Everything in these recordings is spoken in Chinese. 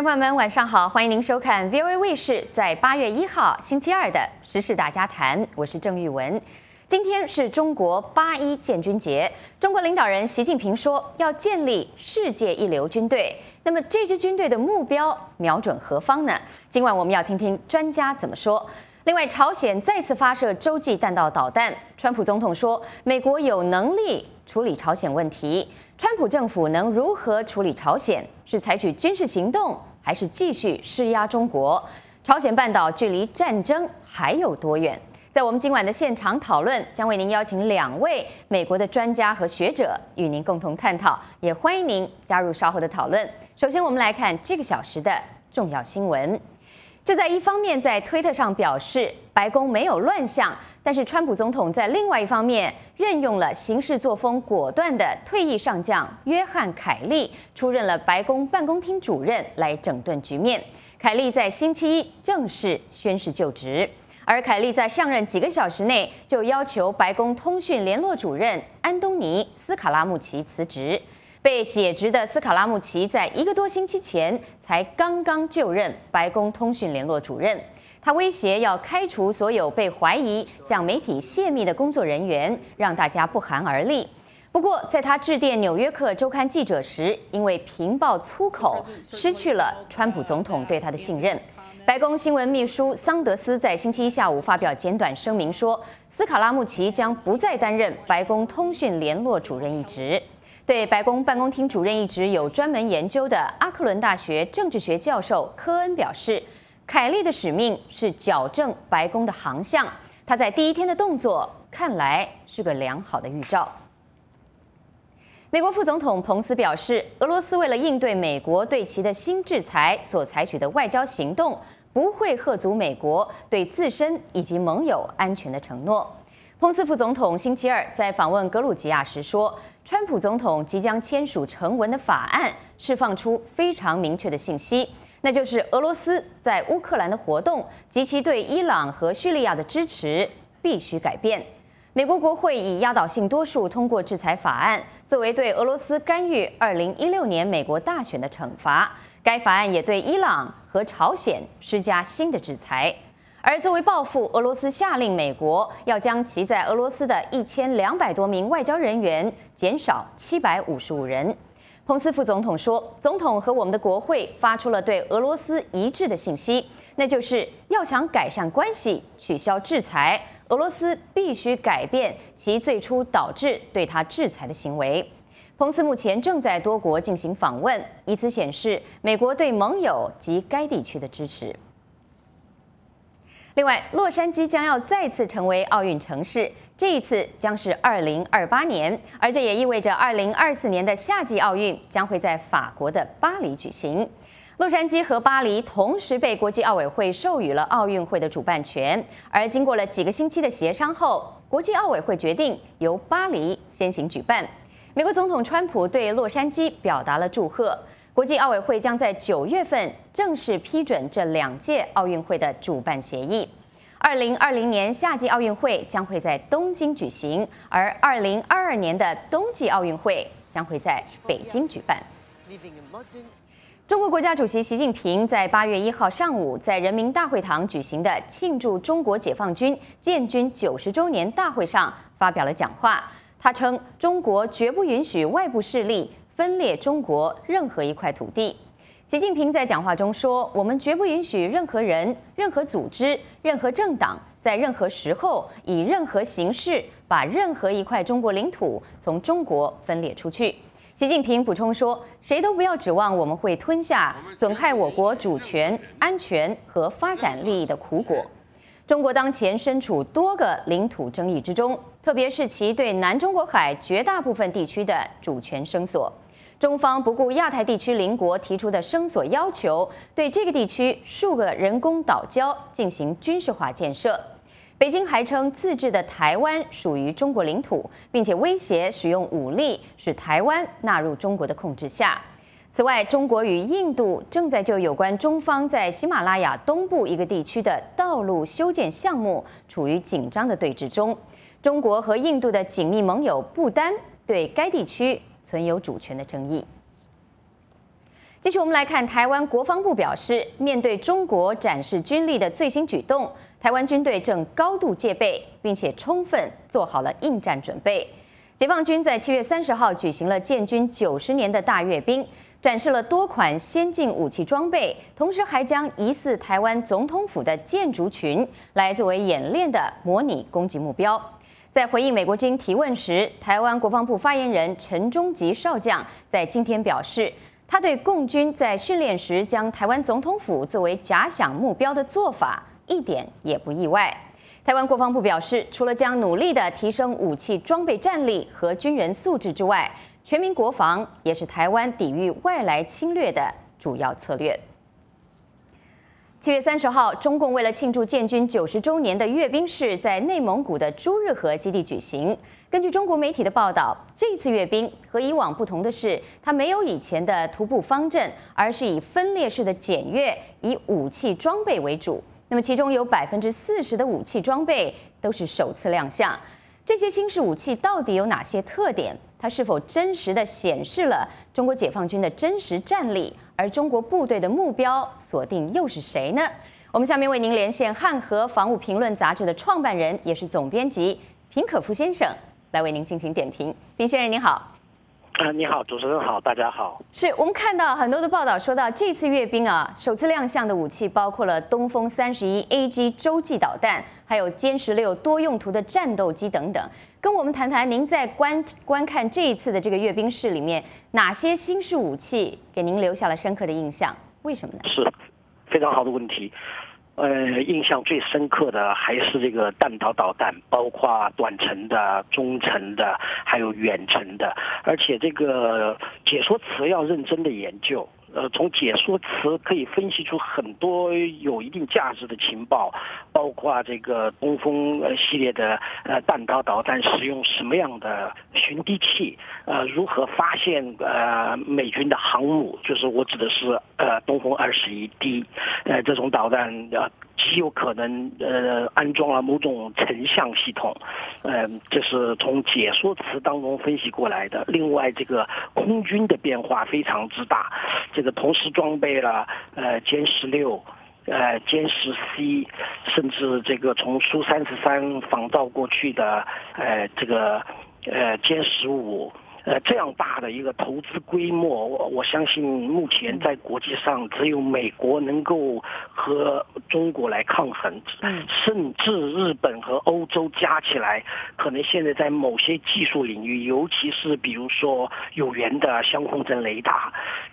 朋友们，晚上好，欢迎您收看 VOA 卫视在8月1号星期二的时事大家谈，我是郑玉文。今天是中国8·1建军节，中国领导人习近平说要建立世界一流军队。那么这支军队的目标瞄准何方呢？今晚我们要听听专家怎么说。另外，朝鲜再次发射洲际弹道导弹，川普总统说美国有能力处理朝鲜问题。川普政府能如何处理朝鲜？是采取军事行动，还是继续施压中国？朝鲜半岛距离战争还有多远？在我们今晚的现场讨论，将为您邀请2位美国的专家和学者与您共同探讨，也欢迎您加入稍后的讨论。首先，我们来看这个小时的重要新闻。就在一方面在推特上表示白宫没有乱象，但是川普总统在另外一方面任用了行事作风果断的退役上将约翰·凯利出任了白宫办公厅主任来整顿局面。凯利在星期一正式宣誓就职，而凯利在上任几个小时内就要求白宫通讯联络主任安东尼·斯卡拉穆齐辞职。被解职的斯卡拉穆齐在1个多星期前才刚刚就任白宫通讯联络主任，他威胁要开除所有被怀疑向媒体泄密的工作人员，让大家不寒而栗。不过，在他致电《纽约客周刊》记者时，因为频爆粗口，失去了川普总统对他的信任。白宫新闻秘书桑德斯在星期一下午发表简短声明说，斯卡拉穆齐将不再担任白宫通讯联络主任一职。对白宫办公厅主任一职有专门研究的阿克伦大学政治学教授科恩表示，凯利的使命是矫正白宫的航向。他在第一天的动作看来是个良好的预兆。美国副总统彭斯表示，俄罗斯为了应对美国对其的新制裁所采取的外交行动，不会吓阻美国对自身以及盟友安全的承诺。彭斯副总统星期二在访问格鲁吉亚时说，川普总统即将签署成文的法案，释放出非常明确的信息，那就是俄罗斯在乌克兰的活动及其对伊朗和叙利亚的支持必须改变。美国国会以压倒性多数通过制裁法案，作为对俄罗斯干预2016年美国大选的惩罚。该法案也对伊朗和朝鲜施加新的制裁。而作为报复，俄罗斯下令美国要将其在俄罗斯的1200多名外交人员减少755人。彭斯副总统说，总统和我们的国会发出了对俄罗斯一致的信息，那就是要想改善关系、取消制裁，俄罗斯必须改变其最初导致对他制裁的行为。彭斯目前正在多国进行访问，以此显示美国对盟友及该地区的支持。另外，洛杉矶将要再次成为奥运城市，这一次将是2028年，而这也意味着2024年的夏季奥运将会在法国的巴黎举行。洛杉矶和巴黎同时被国际奥委会授予了奥运会的主办权，而经过了几个星期的协商后，国际奥委会决定由巴黎先行举办。美国总统川普对洛杉矶表达了祝贺。国际奥委会将在9月份正式批准这2届奥运会的主办协议。2020年夏季奥运会将会在东京举行，而2022年的冬季奥运会将会在北京举办。中国国家主席习近平在8月1号上午在人民大会堂举行的庆祝中国解放军建军90周年大会上发表了讲话。他称，中国绝不允许外部势力分裂中国任何一块土地。习近平在讲话中说，我们绝不允许任何人、任何组织、任何政党在任何时候以任何形式把任何一块中国领土从中国分裂出去。习近平补充说，谁都不要指望我们会吞下损害我国主权、安全和发展利益的苦果。中国当前身处多个领土争议之中，特别是其对南中国海绝大部分地区的主权声索。中方不顾亚太地区邻国提出的声索要求，对这个地区数个人工岛礁进行军事化建设。北京还称自治的台湾属于中国领土，并且威胁使用武力使台湾纳入中国的控制下。此外，中国与印度正在就有关中方在喜马拉雅东部一个地区的道路修建项目处于紧张的对峙中。中国和印度的紧密盟友不丹对该地区存有主权的争议。 继续，我们来看台湾国防部表示，面对中国展示军力的最新举动，台湾军队正高度戒备，并且充分做好了应战准备。解放军在7月30号举行了建军90年的大阅兵，展示了多款先进武器装备，同时还将疑似台湾总统府的建筑群来作为演练的模拟攻击目标。在回应美国之音提问时，台湾国防部发言人陈忠吉少将在今天表示，他对共军在训练时将台湾总统府作为假想目标的做法一点也不意外。台湾国防部表示，除了将努力地提升武器装备战力和军人素质之外，全民国防也是台湾抵御外来侵略的主要策略。7月30号，中共为了庆祝建军90周年的阅兵式在内蒙古的朱日和基地举行。根据中国媒体的报道，这一次阅兵和以往不同的是，它没有以前的徒步方阵，而是以分列式的检阅，以武器装备为主。那么其中有40%的武器装备都是首次亮相。这些新式武器到底有哪些特点？它是否真实地显示了中国解放军的真实战力？而中国部队的目标锁定又是谁呢？我们下面为您连线汉和防务评论杂志的创办人，也是总编辑平可夫先生，来为您进行点评。平先生您好。 你好，主持人好，大家好。 是我们看到很多的报道说到，这次阅兵啊，首次亮相的武器包括了东风31 AG 洲际导弹，还有歼16多用途的战斗机等等。跟我们谈谈，您在观看这一次的这个阅兵式里面，哪些新式武器给您留下了深刻的印象？为什么呢？ 是非常好的问题。印象最深刻的还是这个弹道导弹，包括短程的、中程的，还有远程的，而且这个解说词要认真的研究。从解说词可以分析出很多有一定价值的情报，包括这个东风系列的弹道导弹使用什么样的巡敌器，如何发现美军的航母，就是我指的是东风21D，这种导弹极有可能安装了某种成像系统，这是从解说词当中分析过来的。另外，这个空军的变化非常之大，这个同时装备了歼16、歼10C，甚至这个从苏33仿造过去的这个歼15。这样大的一个投资规模，我相信目前在国际上只有美国能够和中国来抗衡，甚至日本和欧洲加起来，可能现在在某些技术领域，尤其是比如说有源的相控阵雷达，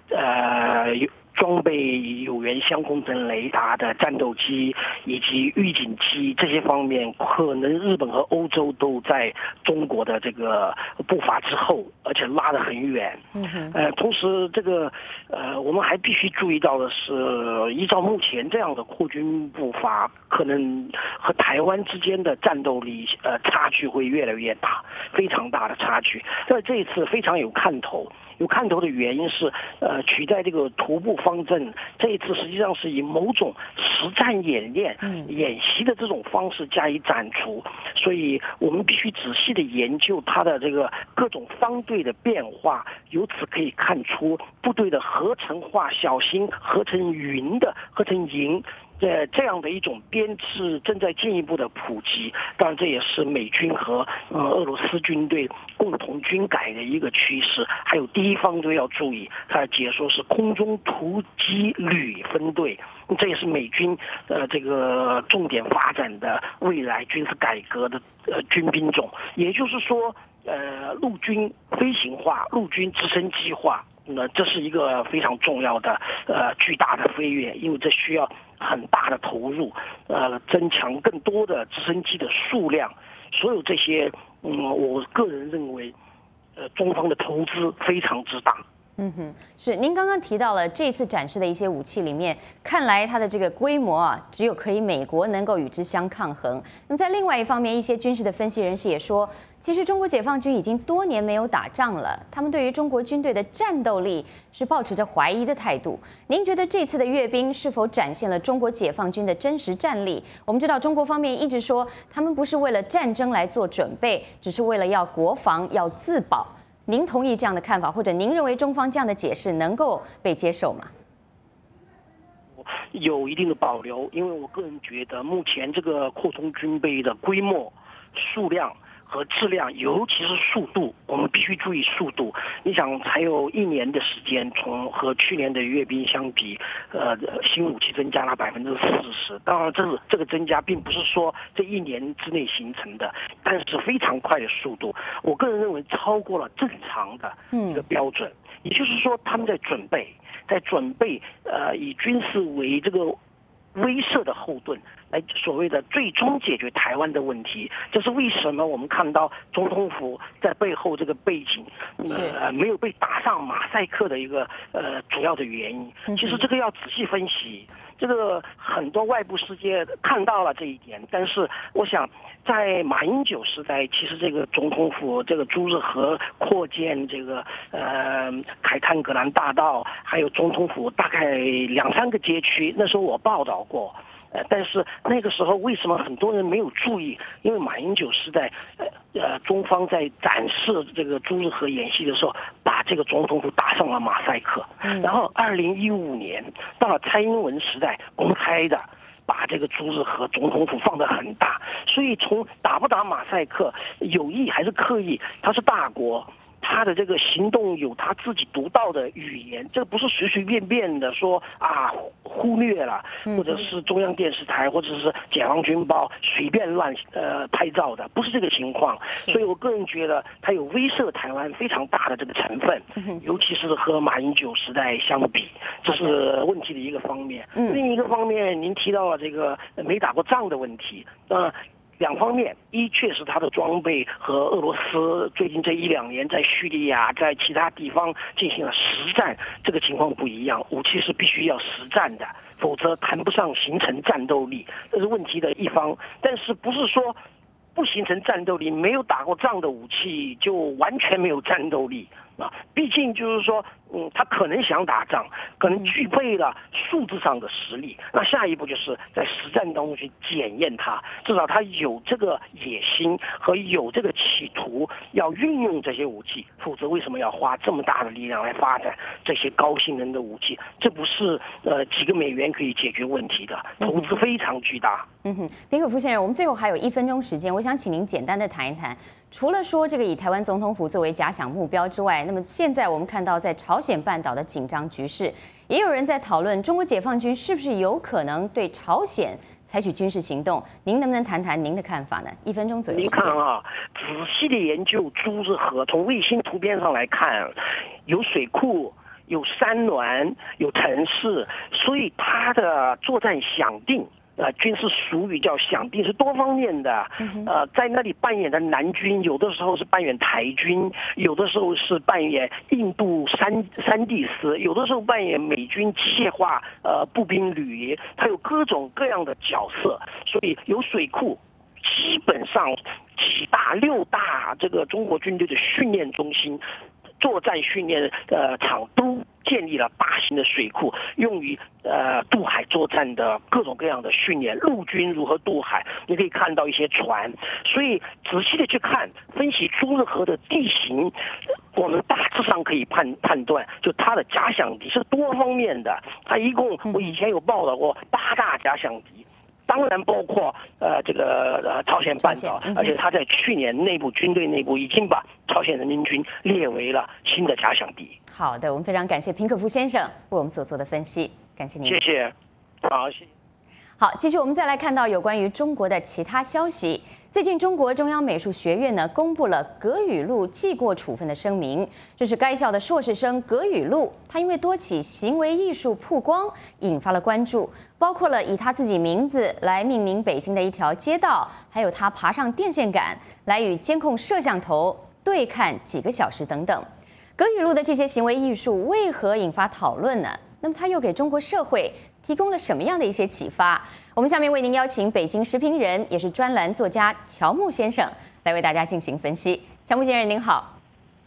装备有源相控阵雷达的战斗机以及预警机这些方面，可能日本和欧洲都在中国的这个步伐之后，而且拉得很远。同时这个我们还必须注意到的是，依照目前这样的扩军步伐，可能和台湾之间的战斗力差距会越来越大，非常大的差距。在这一次非常有看头。有看头的原因是，取代这个徒步方阵，这一次实际上是以某种实战演练、演习的这种方式加以斩除，所以我们必须仔细的研究它的这个各种方队的变化，由此可以看出部队的合成化、小型合成云的合成营。这样的一种编制正在进一步的普及，当然这也是美军和俄罗斯军队共同军改的一个趋势。还有第一方队要注意，它解说是空中突击旅分队，这也是美军这个重点发展的未来军事改革的军兵种。也就是说，陆军飞行化、陆军直升机化。这是一个非常重要的巨大的飞跃，因为这需要很大的投入，增强更多的直升机的数量，所有这些，我个人认为，中方的投资非常之大。 是您刚刚提到了这次展示的一些武器里面，看来它的这个规模啊，只有可以美国能够与之相抗衡。那么在另外一方面，一些军事的分析人士也说，其实中国解放军已经多年没有打仗了，他们对于中国军队的战斗力是抱持着怀疑的态度。您觉得这次的阅兵是否展现了中国解放军的真实战力？我们知道中国方面一直说，他们不是为了战争来做准备，只是为了要国防要自保。 您同意这样的看法，或者您认为中方这样的解释能够被接受吗？ 有一定的保留，因为我个人觉得目前这个扩充军备的规模、数量和质量，尤其是速度，我们必须注意速度。你想，才有1年的时间，和去年的阅兵相比，新武器增加了40%。当然，这个增加并不是说这1年之内形成的，但是非常快的速度。我个人认为超过了正常的一个标准。也就是说，他们在准备以军事为这个威慑的后盾，来所谓的最终解决台湾的问题。这是为什么我们看到总统府在背后这个背景，没有被打上马赛克的一个主要的原因。其实这个要仔细分析，这个很多外部世界看到了这一点，但是我想在马英九时代，其实这个总统府这个朱日和扩建这个凯滩格兰大道，还有总统府大概2、3个街区，那时候我报道过。但是那个时候为什么很多人没有注意？因为马英九时代，中方在展示这个朱日和演习的时候，把这个总统府打上了马赛克。然后2015年到了蔡英文时代，公开的把这个朱日和总统府放得很大。所以从打不打马赛克，有意还是刻意，它是大国。他的这个行动有他自己独到的语言，这不是随随便便的说忽略了，或者是中央电视台或者是解放军报随便乱拍照的，不是这个情况。所以我个人觉得他有威慑台湾非常大的这个成分，尤其是和马英九时代相比，这是问题的一个方面。另一个方面，您提到了这个没打过仗的问题，2方面，确实他的装备和俄罗斯最近这1、2年在叙利亚、在其他地方进行了实战，这个情况不一样，武器是必须要实战的，否则谈不上形成战斗力，这是问题的一方。但是不是说不形成战斗力，没有打过仗的武器就完全没有战斗力啊？毕竟就是说，他可能想打仗，可能具备了素质上的实力。那下一步就是在实战当中去检验他，至少他有这个野心和有这个企图要运用这些武器，否则为什么要花这么大的力量来发展这些高性能的武器？这不是几个美元可以解决问题的，投资非常巨大。 宾可夫先生，我们最后还有1分钟时间，我想请您简单的谈一谈，除了说这个以台湾总统府作为假想目标之外，那么现在我们看到在朝鲜半岛的紧张局势，也有人在讨论中国解放军是不是有可能对朝鲜采取军事行动？您能不能谈谈您的看法呢？1分钟左右时间。 您看仔细的研究朱日和，从卫星图片上来看，有水库，有山峦，有城市，所以它的作战想定。军事俗语叫想定，是多方面的。在那里扮演的南军，有的时候是扮演台军，有的时候是扮演印度山地司，有的时候扮演美军机械化步兵旅，它有各种各样的角色。所以有水库，基本上6大这个中国军队的训练中心、作战训练场都建立了大型的水库，用于渡海作战的各种各样的训练。陆军如何渡海，你可以看到一些船。所以仔细的去看分析朱日和的地形，我们大致上可以判断，就它的假想敌是多方面的。它一共我以前有报道过8大假想敌。当然包括这个朝鲜半岛，而且他在去年军队内部已经把朝鲜人民军列为了新的假想敌。 好的，我们非常感谢平可夫先生为我们所做的分析，感谢您。 谢谢，好，谢谢。 好，继续我们再来看到有关于中国的其他消息。最近，中国中央美术学院呢公布了葛雨露记过处分的声明，这是该校的硕士生葛雨露，他因为多起行为艺术曝光，引发了关注，包括了以他自己名字来命名北京的一条街道，还有他爬上电线杆来与监控摄像头对看几个小时等等。葛雨露的这些行为艺术为何引发讨论呢？那么他又给中国社会提供了什么样的一些启发？我们下面为您邀请北京时评人，也是专栏作家乔木先生来为大家进行分析。乔木先生您好。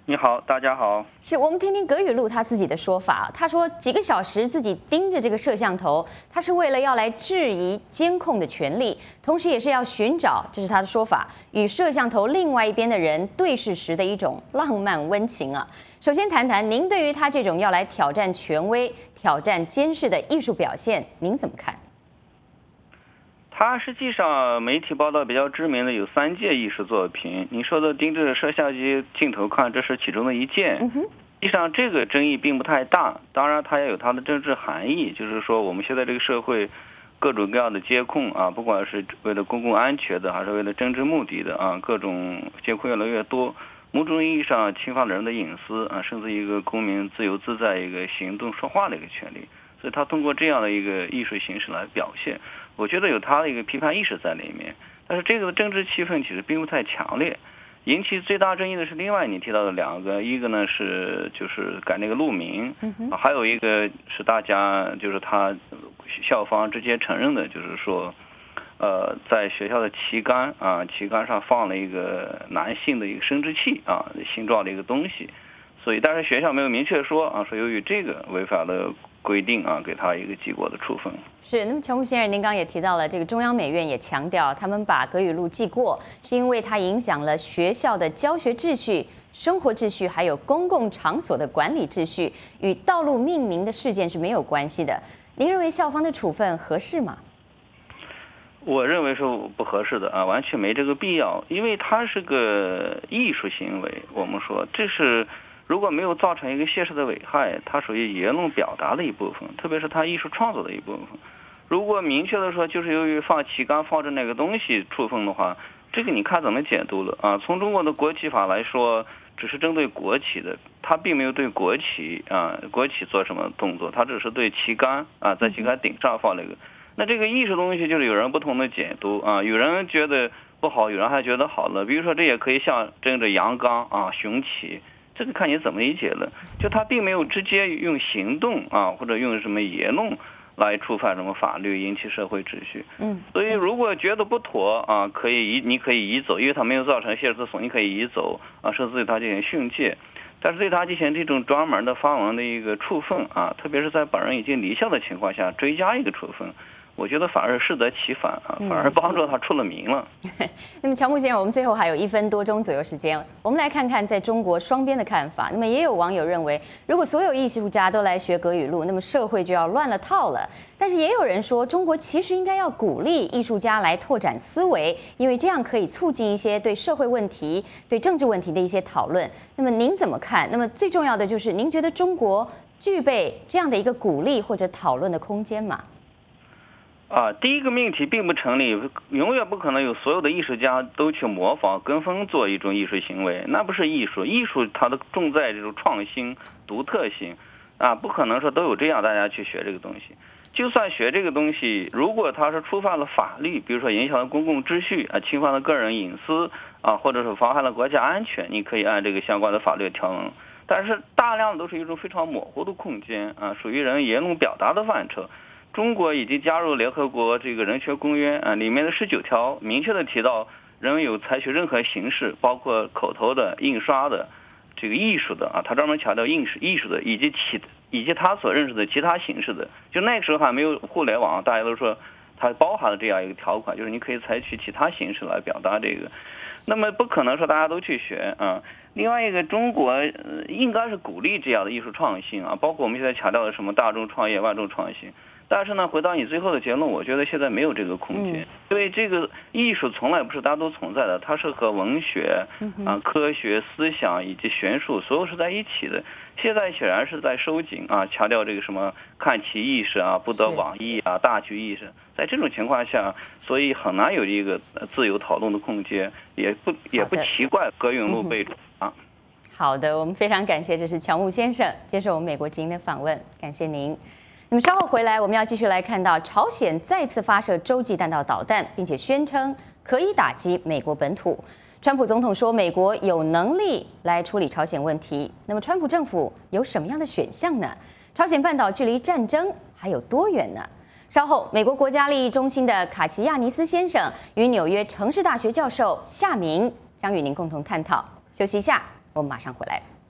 你好，大家好。 是我们听听葛雨露他自己的说法。他说几个小时自己盯着这个摄像头，他是为了要来质疑监控的权利，同时也是要寻找，这是他的说法，与摄像头另外一边的人对视时的一种浪漫温情啊。首先谈谈您对于他这种要来挑战权威、挑战监视的艺术表现，您怎么看？ 他实际上媒体报道比较知名的有3件艺术作品，你说的盯着摄像机镜头看，这是其中的一件。实际上这个争议并不太大，当然它也有它的政治含义，就是说我们现在这个社会各种各样的监控啊，不管是为了公共安全的还是为了政治目的的啊，各种监控越来越多，某种意义上侵犯了人的隐私啊，甚至一个公民自由自在一个行动说话的一个权利。所以他通过这样的一个艺术形式来表现，我觉得有他的一个批判意识在里面。但是这个政治气氛其实并不太强烈，引起最大争议的是另外你提到的2个，一个呢是就是改那个路名，还有一个是大家就是他校方直接承认的，就是说在学校的旗杆上放了一个男性的一个生殖器形状的一个东西，所以但是学校没有明确说说由于这个违反了规定给他一个记过的处分。 是，那么乔木先生，您刚刚也提到了，这个中央美院也强调，他们把葛雨露记过，是因为它影响了学校的教学秩序、生活秩序，还有公共场所的管理秩序，与道路命名的事件是没有关系的。您认为校方的处分合适吗？ 我认为是不合适的完全没这个必要，因为它是个艺术行为，我们说这是。如果没有造成一个现实的危害，它属于言论表达的一部分，特别是它艺术创作的一部分。如果明确的说就是由于放旗杆放着那个东西处分的话，这个你看怎么解读了从中国的国旗法来说，只是针对国旗的，它并没有对国旗做什么动作，它只是对旗杆在旗杆顶上放那个。那这个艺术东西就是有人不同的解读有人觉得不好，有人还觉得好了。比如说这也可以象征着阳刚雄起。这个看你怎么理解了，就他并没有直接用行动或者用什么言论来触犯什么法律，引起社会秩序。所以如果觉得不妥你可以移走，因为他没有造成现实的损，你可以移走甚至对他进行训诫。但是对他进行这种专门的发文的一个处分特别是在本人已经离校的情况下追加一个处分，我觉得反而适得其反反而帮助他出了名了。 那么乔木先生，我们最后还有1分多钟左右时间，我们来看看在中国双边的看法。那么也有网友认为，如果所有艺术家都来学葛雨露，那么社会就要乱了套了。但是也有人说，中国其实应该要鼓励艺术家来拓展思维，因为这样可以促进一些对社会问题、对政治问题的一些讨论。那么您怎么看？那么最重要的就是，您觉得中国具备这样的一个鼓励或者讨论的空间吗？ 第一个命题并不成立，永远不可能有所有的艺术家都去模仿跟风做一种艺术行为，那不是艺术。艺术它的重在这种创新、独特性不可能说都有这样大家去学这个东西。就算学这个东西，如果它是触犯了法律，比如说影响了公共秩序侵犯了个人隐私或者是妨害了国家安全，你可以按这个相关的法律条文。但是大量都是一种非常模糊的空间属于人言论表达的范畴。中国已经加入联合国这个人权公约里面的19条明确的提到，人有采取任何形式，包括口头的、印刷的、这个艺术的他专门强调艺术的，以及他所认识的其他形式的。就那个时候还没有互联网，大家都说它包含了这样一个条款，就是你可以采取其他形式来表达这个。那么不可能说大家都去学另外一个，中国应该是鼓励这样的艺术创新包括我们现在强调的什么大众创业、万众创新。但是呢，回到你最后的结论，我觉得现在没有这个空间，因为这个艺术从来不是大家都存在的，它是和文学、科学、思想以及学术所有是在一起的。现在显然是在收紧强调这个什么看齐意识不得妄议大局意识。在这种情况下，所以很难有一个自由讨论的空间，也不奇怪葛雨露被好的，我们非常感谢，这是乔木先生接受我们美国之音的访问，感谢您。那么稍后回来，我们要继续来看到朝鲜再次发射洲际弹道导弹，并且宣称可以打击美国本土。川普总统说，美国有能力来处理朝鲜问题。那么，川普政府有什么样的选项呢？朝鲜半岛距离战争还有多远呢？稍后，美国国家利益中心的卡奇亚尼斯先生与纽约城市大学教授夏明将与您共同探讨。休息一下，我们马上回来。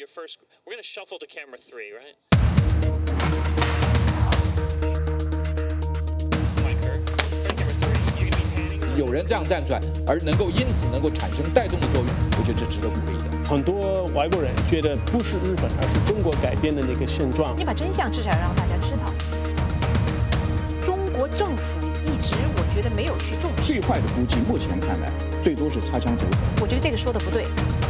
your first. We're going to shuffle to camera 3, right? Camera 3. 有人这样站出来，而因此能够产生带动的作用，我觉得这值得鼓励的。 很多外国人觉得不是日本，而是中国改变的那个现状。 你把真相至少让大家知道。中国政府一直，我觉得没有去重视。 最坏的估计，目前看来，最多是擦枪走火。 我觉得这个说的不对。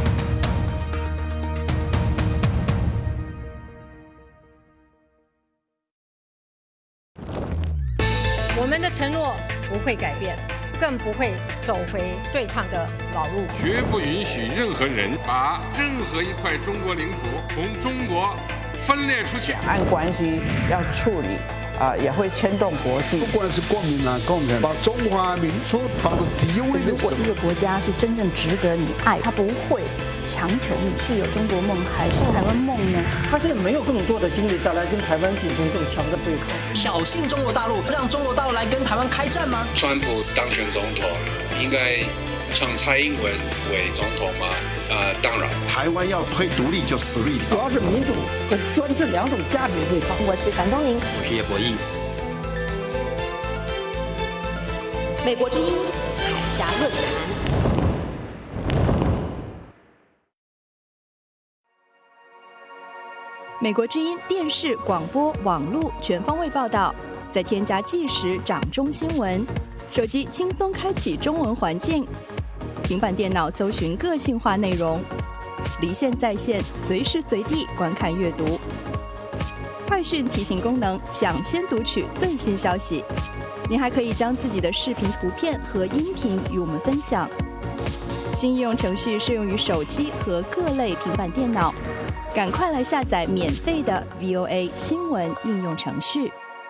我们的承诺不会改变，更不会走回对抗的老路。 绝不允许任何人把任何一块中国领土从中国分裂出去。 两岸关系要处理也会牵动国际。 不管是国民党、共产党，把中华民族放到第一位的时候。 如果一个国家是真正值得你爱，他不会强求你是有中国梦还是台湾梦呢？ 他现在没有更多的精力再来跟台湾进行更强的对抗， 挑衅中国大陆，让中国大陆来跟台湾开战吗？ 川普当选总统，应该让蔡英文为总统吗？当然。 台湾要推独立就死路一条。 主要是民主和专制两种价值对抗。 我是樊东宁， 我是叶博弈。 美国之音海峡论坛。 美国之音电视、广播、网络全方位报道，再添加即时掌中新闻，手机轻松开启中文环境，平板电脑搜寻个性化内容，离线在线，随时随地观看阅读。快讯提醒功能，抢先读取最新消息。您还可以将自己的视频、图片和音频与我们分享。新应用程序适用于手机和各类平板电脑。赶快来下载免费的 VOA 新闻应用程序。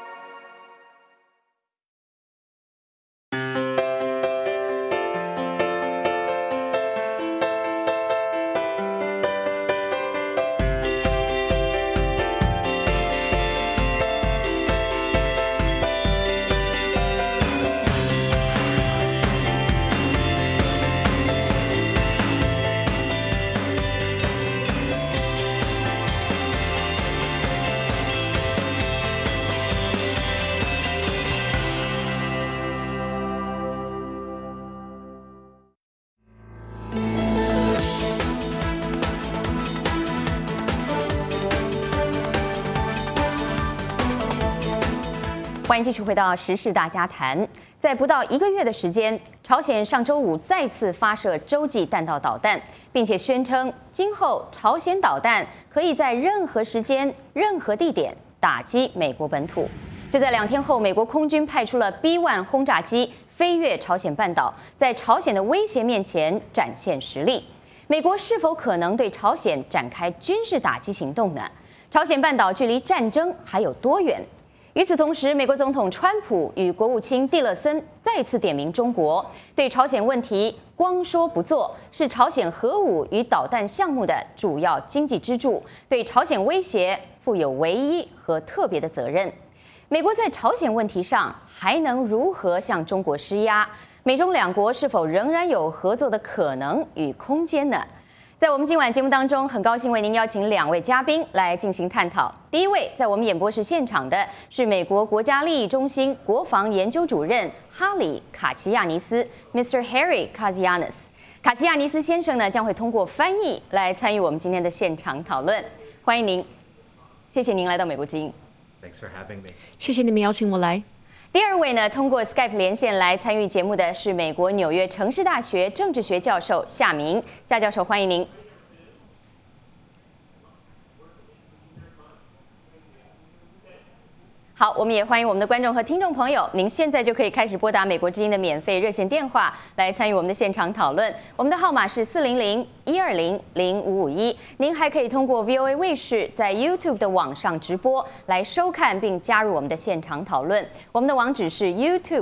欢迎继续回到时事大家谈。在不到1个月的时间，朝鲜上周五再次发射洲际弹道导弹，并且宣称今后朝鲜导弹可以在任何时间、任何地点打击美国本土。就在2天后，美国空军派出了 B-1 轰炸机飞越朝鲜半岛，在朝鲜的威胁面前展现实力。美国是否可能对朝鲜展开军事打击行动呢？朝鲜半岛距离战争还有多远？与此同时，美国总统川普与国务卿蒂勒森再次点名中国，对朝鲜问题光说不做，是朝鲜核武与导弹项目的主要经济支柱，对朝鲜威胁负有唯一和特别的责任。美国在朝鲜问题上还能如何向中国施压？美中两国是否仍然有合作的可能与空间呢？在我们今晚节目当中，很高兴为您邀请2位嘉宾来进行探讨。第一位在我们演播室现场的是美国国家利益中心国防研究主任哈里·卡齐亚尼斯 ，Mr. Harry Katsianis。卡齐亚尼斯先生呢将会通过翻译来参与我们今天的现场讨论。欢迎您，谢谢您来到美国之音。 Thanks for having me。 谢谢你们邀请我来。 第2位呢，通过 Skype 连线来参与节目的是美国纽约城市大学政治学教授夏明。夏教授，欢迎您。好，我们也欢迎我们的观众和听众朋友，您现在就可以开始拨打美国之音的免费热线电话来参与我们的现场讨论。我们的号码是400-120-0551。您还可以通过 VOA 卫视在 YouTube 的网上直播来收看并加入我们的现场讨论。我们的网址是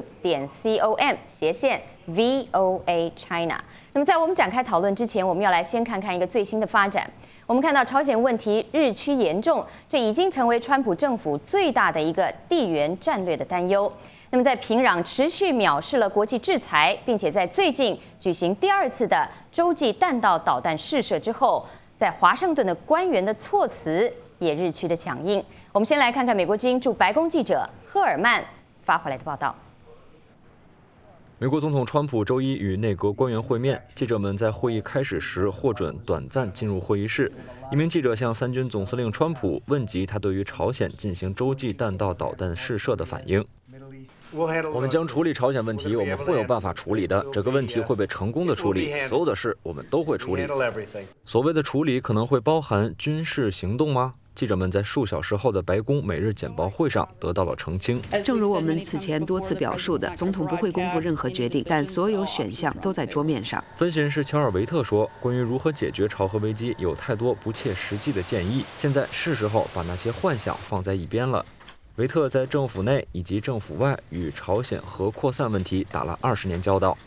youtube.com/VOA China。那么在我们展开讨论之前，我们要来先看看一个最新的发展。我们看到朝鲜问题日趋严重，这已经成为川普政府最大的一个地缘战略的担忧。那么在平壤持续藐视了国际制裁，并且在最近举行第2次的洲际弹道导弹试射之后， 在华盛顿的官员的措辞也日趋的强硬。我们先来看看美国之音驻白宫记者赫尔曼发回来的报道。 美国总统川普周一与内阁官员会面，记者们在会议开始时获准短暂进入会议室。一名记者向三军总司令川普问及他对于朝鲜进行洲际弹道导弹试射的反应。我们将处理朝鲜问题，我们会有办法处理的。这个问题会被成功的处理，所有的事我们都会处理。所谓的处理可能会包含军事行动吗？记者们在数小时后的白宫每日简报会上得到了澄清。 正如我们此前多次表述的，总统不会公布任何决定，但所有选项都在桌面上。 分析人士乔尔维特说，关于如何解决朝核危机，有太多不切实际的建议，现在是时候把那些幻想放在一边了。维特在政府内以及政府外与朝鲜核扩散问题打了20年交道。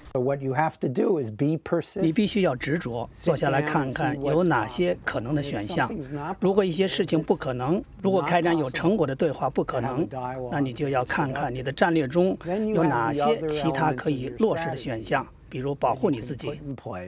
你必须要执着，坐下来看看有哪些可能的选项。如果一些事情不可能，如果开展有成果的对话不可能，那你就要看看你的战略中有哪些其他可以落实的选项。比如保护你自己。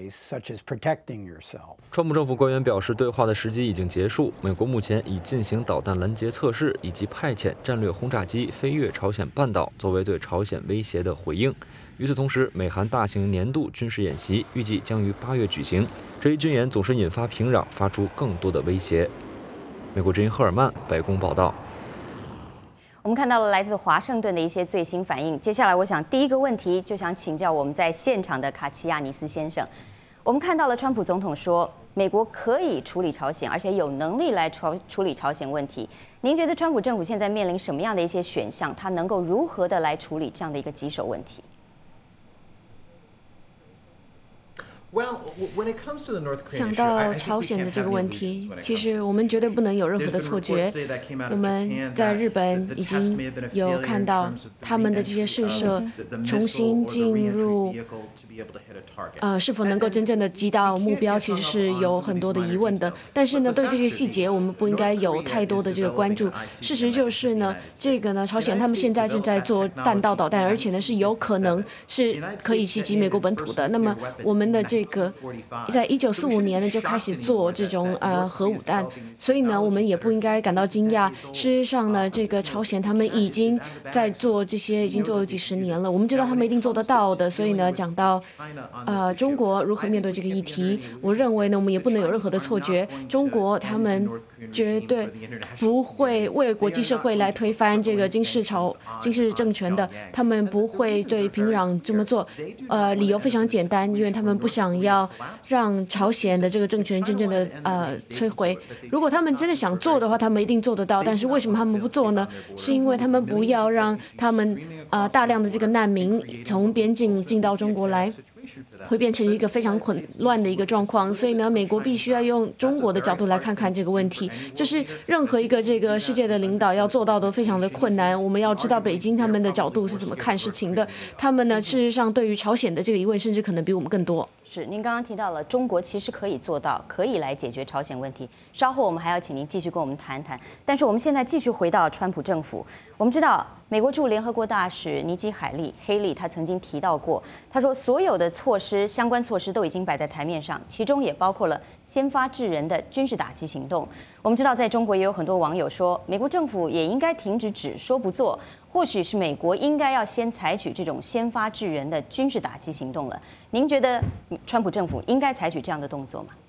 川普政府官员表示，对话的时机已经结束。美国目前已进行导弹拦截测试，以及派遣战略轰炸机飞越朝鲜半岛，作为对朝鲜威胁的回应。与此同时，美韩大型年度军事演习预计将于8月举行。这一军演总是引发平壤发出更多的威胁。美国之音赫尔曼，白宫报道。 我们看到了来自华盛顿的一些最新反应。接下来，我想第一个问题就想请教我们在现场的卡奇亚尼斯先生。我们看到了川普总统说，美国可以处理朝鲜，而且有能力来处理朝鲜问题。您觉得川普政府现在面临什么样的一些选项？他能够如何的来处理这样的一个棘手问题？ 想到朝鲜的这个问题，其实我们绝对不能有任何的错觉。我们在日本已经有看到他们的这些试射重新进入，是否能够真正的击到目标，其实是有很多的疑问的。但是呢，对这些细节我们不应该有太多的这个关注。事实就是呢，这个呢，朝鲜他们现在正在做弹道导弹，而且呢是有可能是可以袭击美国本土的。那么我们的这个在1945年呢就开始做这种核武弹，所以呢我们也不应该感到惊讶。事实上呢，这个朝鲜他们已经在做这些，已经做了几十年了，我们知道他们一定做得到的。所以呢，讲到中国如何面对这个议题，我认为呢我们也不能有任何的错觉。中国他们绝对不会为国际社会来推翻这个金氏政权的，他们不会对平壤这么做。理由非常简单，因为他们不想要让朝鲜的这个政权真正的摧毁。如果他们真的想做的话，他们一定做得到。但是为什么他们不做呢？是因为他们不要让他们大量的这个难民从边境进到中国来，会变成一个非常混乱的一个状况。所以呢，美国必须要用中国的角度来看看这个问题，这是任何一个这个世界的领导要做到的非常的困难。我们要知道北京他们的角度是怎么看事情的，他们呢事实上对于朝鲜的这个疑问甚至可能比我们更多。 是，您刚刚提到了中国其实可以做到，可以来解决朝鲜问题。稍后我们还要请您继续跟我们谈谈。但是我们现在继续回到川普政府，我们知道美国驻联合国大使尼基黑利他曾经提到过，他说所有的相关措施都已经摆在台面上，其中也包括了先发制人的军事打击行动。我们知道在中国也有很多网友说，美国政府也应该停止只说不做，或许是美国应该要先采取这种先发制人的军事打击行动了。您觉得川普政府应该采取这样的动作吗？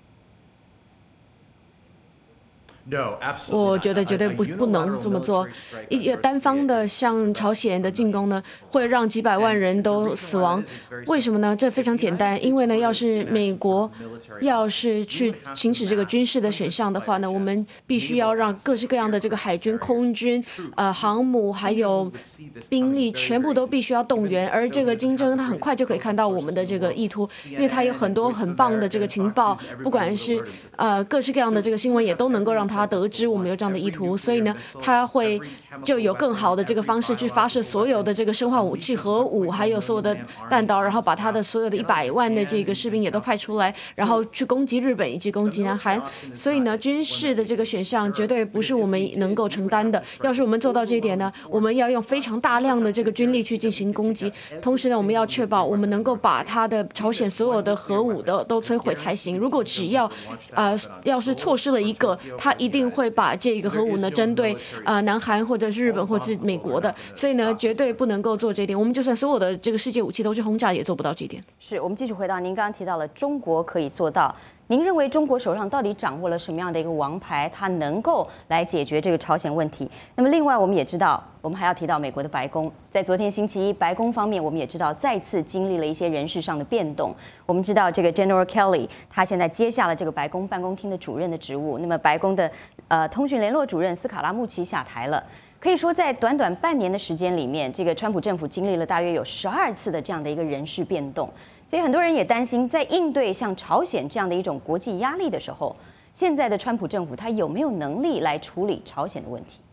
我觉得绝对不能这么做。单方的向朝鲜的进攻呢，会让几百万人都死亡。为什么呢？这非常简单，因为呢，要是美国要是去行使这个军事的选项的话呢，我们必须要让各式各样的这个海军、空军、航母还有兵力全部都必须要动员。而这个金正恩他很快就可以看到我们的这个意图，因为他有很多很棒的这个情报，不管是各式各样的这个新闻也都能够让他他得知我们有这样的意图，所以呢，他会就有更好的这个方式去发射所有的这个生化武器、核武，还有所有的弹道，然后把他的所有的100万的这个士兵也都派出来，然后去攻击日本以及攻击南韩。所以呢，军事的这个选项绝对不是我们能够承担的。要是我们做到这一点呢，我们要用非常大量的这个军力去进行攻击，同时呢，我们要确保我们能够把他的朝鲜所有的核武的都摧毁才行。如果只要要是错失了一个，他一定会把这个核武呢针对南韩或者是日本或者是美国的，所以呢，绝对不能够做这一点。我们就算所有的这个世界武器都去轰炸，也做不到这一点。 是我们继续回到您刚刚提到了中国可以做到。您认为中国手上到底掌握了什么样的一个王牌，它能够来解决这个朝鲜问题？那么另外我们也知道，我们还要提到美国的白宫，在昨天星期一，白宫方面我们也知道再次经历了一些人事上的变动。我们知道这个 General Kelly 他现在接下了这个白宫办公厅的主任的职务，那么白宫的通讯联络主任斯卡拉穆奇下台了。可以说，在短短半年的时间里面，这个川普政府经历了大约有12次的这样的一个人事变动，所以很多人也担心，在应对像朝鲜这样的一种国际压力的时候，现在的川普政府他有没有能力来处理朝鲜的问题？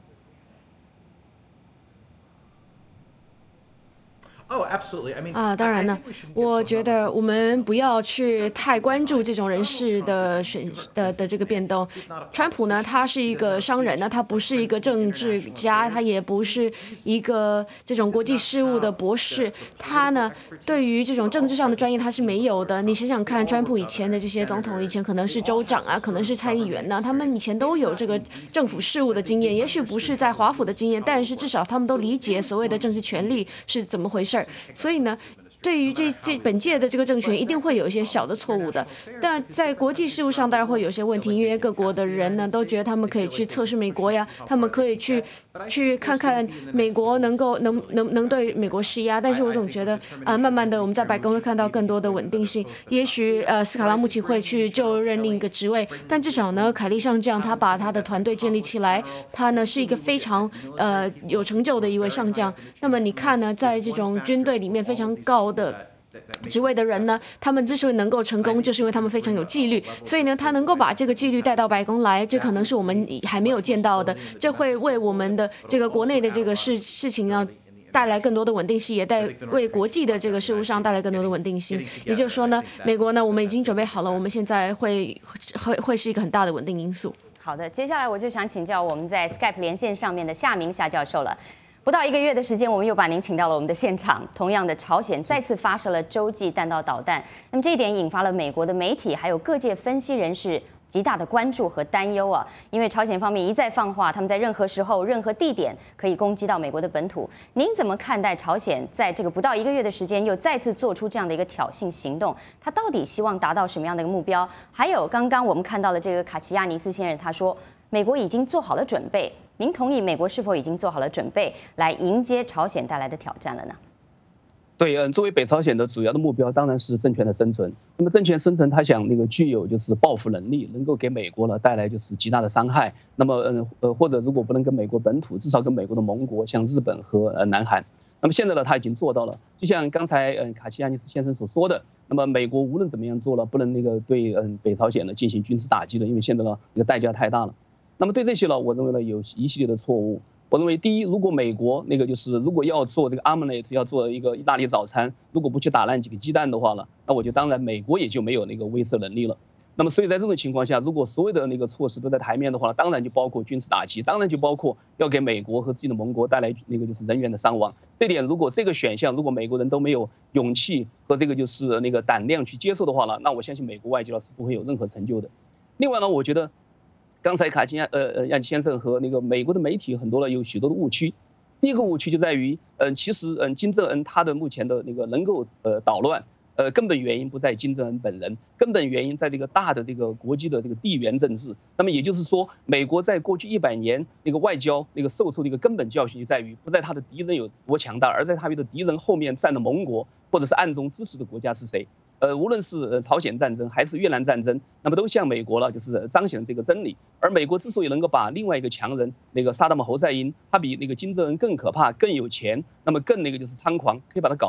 当然呢，我觉得我们不要去太关注这种人事的这个变动。川普呢，他是一个商人呢，他不是一个政治家，他也不是一个这种国际事务的博士。他呢，对于这种政治上的专业他是没有的。你想想看，川普以前的这些总统，以前可能是州长啊，可能是参议员呢，他们以前都有这个政府事务的经验，也许不是在华府的经验，但是至少他们都理解所谓的政治权力是怎么回事。所以呢，对于这本届的这个政权一定会有一些小的错误的，但在国际事务上当然会有些问题，因为各国的人呢都觉得他们可以去测试美国呀，他们可以去看看美国能对美国施压，但是我总觉得慢慢的我们在白宫会看到更多的稳定性。也许斯卡拉穆奇会去就任另一个职位，但至少呢，凯利上将他把他的团队建立起来，他呢是一个非常有成就的一位上将。那么你看呢，在这种军队里面非常高的职位的人呢，他们之所以能够成功，就是因为他们非常有纪律，所以呢，他能够把这个纪律带到白宫来，这可能是我们还没有见到的，这会为我们的这个国内的这个事情呢带来更多的稳定性，也为国际的这个事务上带来更多的稳定性。也就是说呢，美国呢，我们已经准备好了，我们现在会是一个很大的稳定因素。 好的，接下来我就想请教我们在 Skype 连线上面的夏明夏教授了。不到1个月的时间，我们又把您请到了我们的现场。同样的，朝鲜再次发射了洲际弹道导弹，那么这一点引发了美国的媒体还有各界分析人士极大的关注和担忧啊！因为朝鲜方面一再放话，他们在任何时候、任何地点可以攻击到美国的本土。您怎么看待朝鲜在这个不到1个月的时间又再次做出这样的一个挑衅行动？他到底希望达到什么样的一个目标？还有刚刚我们看到了这个卡齐亚尼斯先生，他说美国已经做好了准备。您同意美国是否已经做好了准备来迎接朝鲜带来的挑战了呢？ 对，作为北朝鲜的主要的目标当然是政权的生存。那么政权生存，它想具有就是报复能力，能够给美国呢带来就是极大的伤害。那么或者如果不能跟美国本土，至少跟美国的盟国，像日本和南韩。那么现在呢，他已经做到了。就像刚才卡齐亚尼斯先生所说的，那么美国无论怎么样做了，不能对北朝鲜呢进行军事打击的，因为现在呢代价太大了。那么对这些呢，我认为呢有一系列的错误。我认为第一，如果美国如果要做这个 omelet， 要做一个意大利早餐，如果不去打烂几个鸡蛋的话呢，那我觉得当然美国也就没有威慑能力了。那么所以在这种情况下，如果所有的措施都在台面的话，当然就包括军事打击，当然就包括要给美国和自己的盟国带来人员的伤亡。这点如果这个选项，如果美国人都没有勇气和胆量去接受的话呢，那我相信美国外交是不会有任何成就的。另外呢，我觉得刚才卡齐亚先生和美国的媒体很多有许多的误区。第一个误区就在于，其实金正恩他的目前的能够捣乱，根本原因不在金正恩本人，根本原因在这个大的国际的地缘政治。那么也就是说，美国在过去100年外交受出的一个根本教训就在于，不在他的敌人有多强大，而在他的敌人后面站的盟国或者是暗中支持的国家是谁。无论是朝鲜战争还是越南战争，那么都向美国了彰显这个真理。而美国之所以能够把另外一个强人萨达姆侯赛因，他比金正恩更可怕、更有钱，那么更猖狂，可以把他搞掉，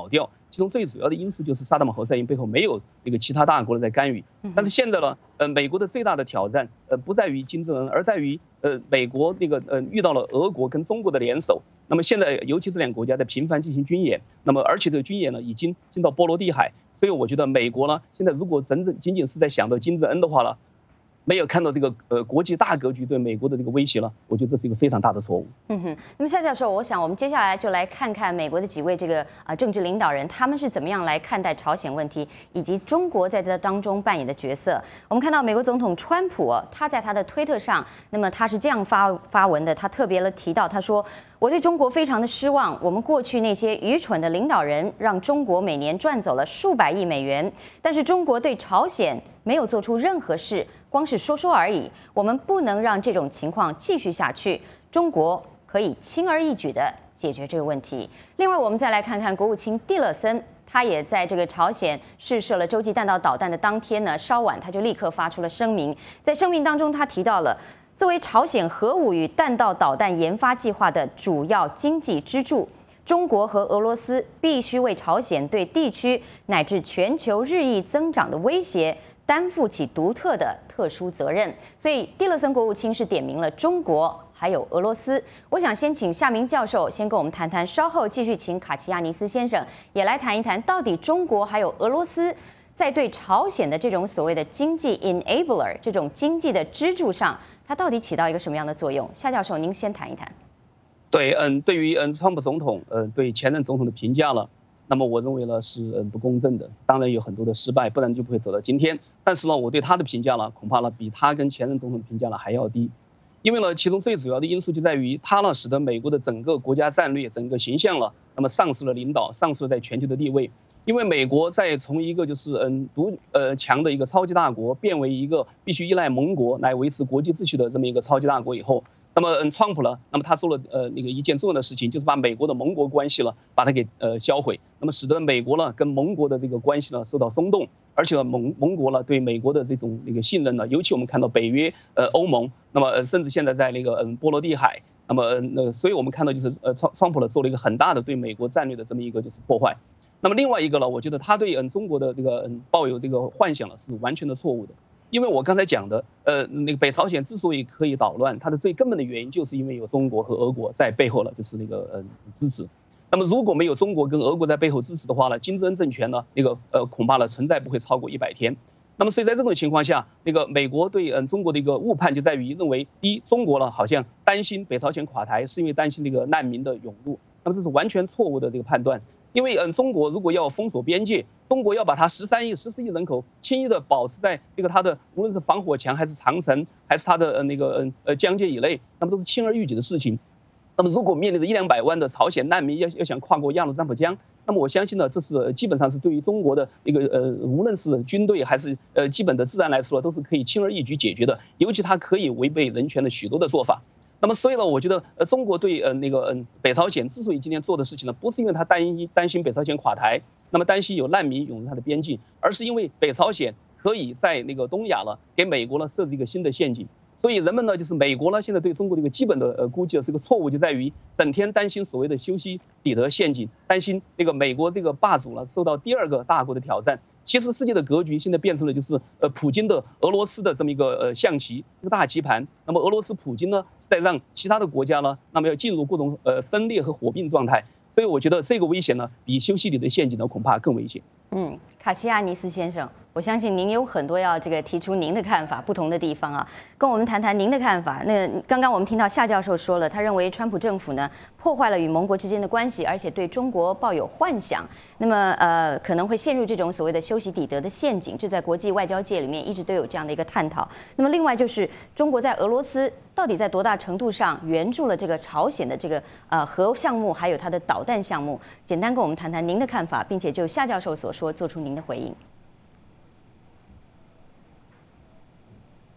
其中最主要的因素就是萨达姆侯赛因背后没有那个其他大国在干预。但是现在呢，美国的最大的挑战不在于金正恩，而在于美国那个遇到了俄国跟中国的联手。那么现在尤其这两个国家在频繁进行军演，那么而且这个军演呢已经进到波罗的海，所以我觉得美国呢现在如果仅仅是在想到金正恩的话呢，没有看到这个国际大格局对美国的这个威胁了，我觉得这是一个非常大的错误。 那么夏教授，我想我们接下来就来看看美国的几位这个政治领导人，他们是怎么样来看待朝鲜问题，以及中国在这当中扮演的角色。我们看到美国总统川普，他在他的推特上，那么他是这样发文的，他特别的提到，他说：“我对中国非常的失望，我们过去那些愚蠢的领导人让中国每年赚走了数百亿美元，但是中国对朝鲜没有做出任何事。”光是说说而已，我们不能让这种情况继续下去。中国可以轻而易举地解决这个问题。另外，我们再来看看国务卿蒂勒森，他也在这个朝鲜试射了洲际弹道导弹的当天呢，稍晚他就立刻发出了声明。在声明当中，他提到了作为朝鲜核武与弹道导弹研发计划的主要经济支柱，中国和俄罗斯必须为朝鲜对地区乃至全球日益增长的威胁担负起独特的特殊责任。所以蒂勒森国务卿是点名了中国还有俄罗斯。我想先请夏明教授先跟我们谈谈，稍后继续请卡齐亚尼斯先生也来谈一谈，到底中国还有俄罗斯在对朝鲜的这种所谓的经济 enabler 这种经济的支柱上，它到底起到一个什么样的作用？夏教授，您先谈一谈。 对，对于川普总统对前任总统的评价了，那么我认为呢是不公正的，当然有很多的失败，不然就不会走到今天。但是呢，我对他的评价呢，恐怕呢比他跟前任总统的评价呢还要低，因为呢，其中最主要的因素就在于他呢使得美国的整个国家战略、整个形象了，那么丧失了领导，丧失了在全球的地位。因为美国在从一个就是强的一个超级大国，变为一个必须依赖盟国来维持国际秩序的这么一个超级大国以后。那么川普呢？那么他做了那个一件重要的事情，就是把美国的盟国关系了，把它给销毁。那么使得美国呢跟盟国的这个关系呢受到松动，而且呢盟国呢对美国的这种那个信任呢，尤其我们看到北约、欧盟，那么甚至现在在那个波罗的海，那么所以我们看到就是川普呢做了一个很大的对美国战略的这么一个就是破坏。那么另外一个呢，我觉得他对中国的这个抱有这个幻想呢是完全的错误的。因为我刚才讲的，那个北朝鲜之所以可以捣乱，它的最根本的原因就是因为有中国和俄国在背后了，就是那个支持。那么如果没有中国跟俄国在背后支持的话呢，金正恩政权呢，那个恐怕呢存在不会超过100天。那么所以在这种情况下，那个美国对中国的一个误判就在于认为，第一，中国呢好像担心北朝鲜垮台是因为担心这个难民的涌入，那么这是完全错误的这个判断。因为中国如果要封锁边界，中国要把它13亿、14亿人口轻易的保持在这个它的无论是防火墙还是长城还是它的那个疆界以内，那么都是轻而易举的事情。那么如果面临着100-200万的朝鲜难民要想跨过鸭绿占卜江，那么我相信呢，这是基本上是对于中国的一个无论是军队还是基本的治安来说，都是可以轻而易举解决的，尤其它可以违背人权的许多的做法。那么所以呢，我觉得中国对那个北朝鲜之所以今天做的事情呢，不是因为他担心北朝鲜垮台，那么担心有难民涌入他的边境，而是因为北朝鲜可以在那个东亚了给美国呢设置一个新的陷阱。所以人们呢，就是美国呢，现在对中国的一个基本的估计这个错误就在于整天担心所谓的修昔底德陷阱，担心那个美国这个霸主呢受到第二个大国的挑战。其实世界的格局现在变成了就是普京的俄罗斯的这么一个象棋，一个大棋盘。那么俄罗斯普京呢是在让其他的国家呢，那么要进入各种分裂和火并状态。所以我觉得这个危险呢，比修昔底德陷阱呢恐怕更危险。 卡齐亚尼斯先生，我相信您有很多要这个提出您的看法，不同的地方啊，跟我们谈谈您的看法。那刚刚我们听到夏教授说了，他认为川普政府呢破坏了与盟国之间的关系，而且对中国抱有幻想，那么可能会陷入这种所谓的修昔底德的陷阱，这在国际外交界里面一直都有这样的一个探讨。那么另外就是中国在俄罗斯到底在多大程度上援助了这个朝鲜的这个核项目，还有它的导弹项目？简单跟我们谈谈您的看法，并且就夏教授所说做出您的回应。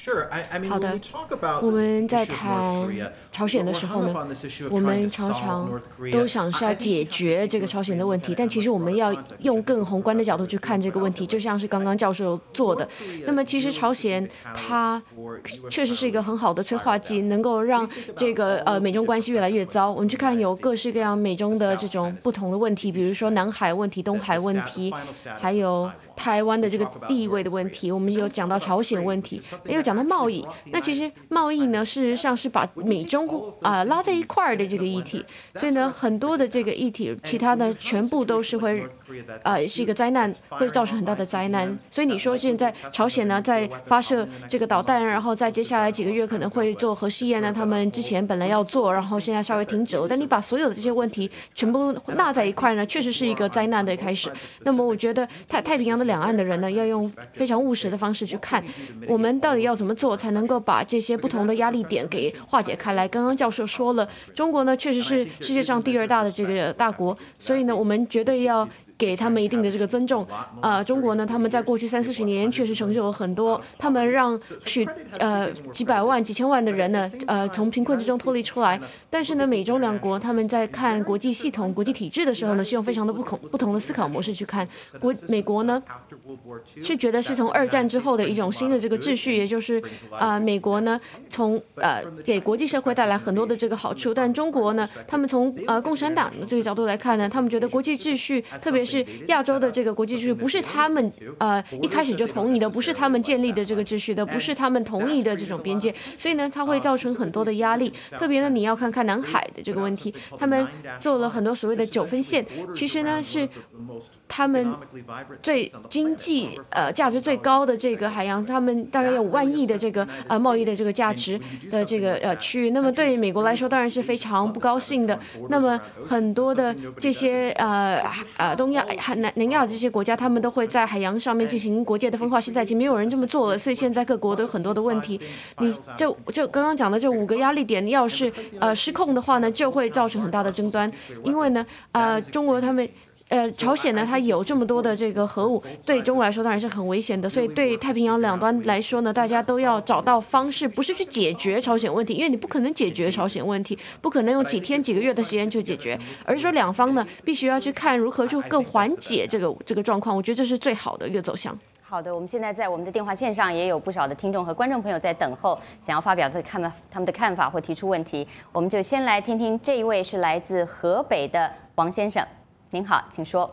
好的，我们在谈朝鲜的时候呢，我们常常都想是要解决这个朝鲜的问题，但其实我们要用更宏观的角度去看这个问题，就像是刚刚教授做的。那么其实朝鲜它确实是一个很好的催化剂，能够让这个美中关系越来越糟。我们去看有各式各样美中的这种不同的问题，比如说南海问题、东海问题，还有台湾的这个地位的问题，我们有讲到朝鲜问题，也有讲到贸易。那其实贸易呢，事实上是把美中拉在一块儿的这个议题，所以呢，很多的这个议题，其他的全部都是会是一个灾难，会造成很大的灾难。所以你说现在朝鲜呢在发射这个导弹，然后在接下来几个月可能会做核试验呢，他们之前本来要做，然后现在稍微停止了。但你把所有的这些问题全部纳在一块呢，确实是一个灾难的开始。那么我觉得太平洋的两岸的人呢，要用非常务实的方式去看，我们到底要怎么做才能够把这些不同的压力点给化解开来。刚刚教授说了，中国呢确实是世界上第2大的这个大国，所以呢，我们绝对要给他们一定的这个尊重。中国呢，他们在过去30-40年确实成就了很多，他们让几百万、几千万的人呢，从贫困之中脱离出来。但是呢，美中两国他们在看国际系统、国际体制的时候呢，是用非常的不同的思考模式去看。美国呢，是觉得是从2战之后的一种新的这个秩序，也就是美国呢从给国际社会带来很多的这个好处，但中国呢，他们从共产党的这个角度来看呢，他们觉得国际秩序，特别是亚洲的这个国际秩序，不是他们一开始就同意的，不是他们建立的这个秩序的，不是他们同意的这种边界，所以呢，它会造成很多的压力。特别呢，你要看看南海的这个问题，他们做了很多所谓的9分线，其实呢是他们最经济价值最高的这个海洋，他们大概有5万亿的这个贸易的这个价值的这个区域。那么对美国来说，当然是非常不高兴的。那么很多的这些东亚、南亚这些国家，他们都会在海洋上面进行国界的分化。现在已经没有人这么做了，所以现在各国都有很多的问题。你就刚刚讲的这5个压力点，要是失控的话呢，就会造成很大的争端。因为呢，中国他们。朝鲜呢，它有这么多的这个核武，对中国来说当然是很危险的。所以对太平洋两端来说呢，大家都要找到方式，不是去解决朝鲜问题，因为你不可能解决朝鲜问题，不可能用几天几个月的时间就解决，而是说两方呢必须要去看如何去更缓解这个状况。我觉得这是最好的一个走向。 好的，我们现在在我们的电话线上也有不少的听众和观众朋友在等候，想要发表他们的看法或提出问题。我们就先来听听这一位是来自河北的王先生。您好，请说。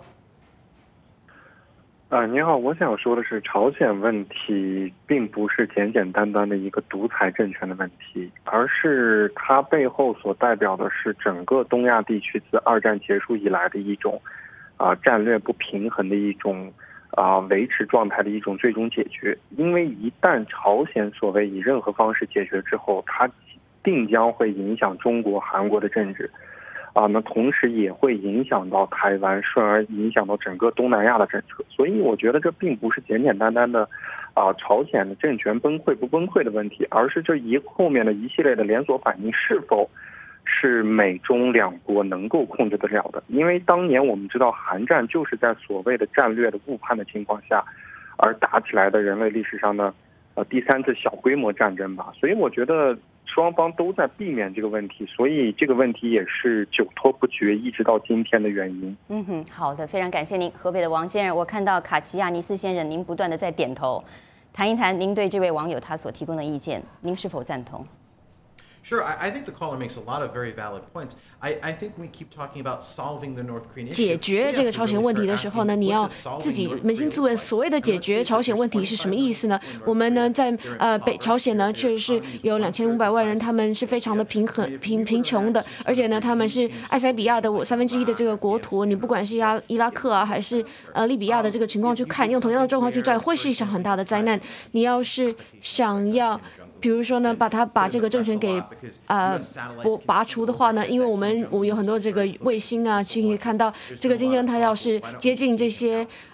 您好，我想说的是，朝鲜问题并不是简简单单的一个独裁政权的问题，而是它背后所代表的是整个东亚地区自2战结束以来的一种战略不平衡的一种维持状态的一种最终解决。因为一旦朝鲜所谓以任何方式解决之后，它定将会影响中国、韩国的政治。那同时也会影响到台湾，顺而影响到整个东南亚的政策。所以我觉得这并不是简简单单的朝鲜的政权崩溃不崩溃的问题，而是这后面的一系列的连锁反应是否是美中两国能够控制得了的。因为当年我们知道韩战就是在所谓的战略的误判的情况下而打起来的人类历史上的第3次小规模战争吧。所以我觉得双方都在避免这个问题，所以这个问题也是久拖不决一直到今天的原因。 好的，非常感谢您。河北的王先生，我看到卡奇亚尼斯先生您不断的在点头，谈一谈您对这位网友他所提供的意见，您是否赞同 ？Sure, I think the caller makes a lot of very valid points. I think we keep talking about solving the North Korean issue. 解决这个朝鲜问题的时候呢，你要自己扪心自问，所谓的解决朝鲜问题是什么意思呢？我们呢，在北朝鲜呢，确实是有2500万人，他们是非常的贫穷的，而且呢，他们是埃塞比亚的1/3的这个国土。你不管是伊拉克啊，还是利比亚的这个情况去看，用同样的状况去转，会是一场很大的灾难。你要是想要比如说呢，把这个政权给拔除的话呢，因为我们有很多这个卫星啊，可以看到这个金正他要是接近这些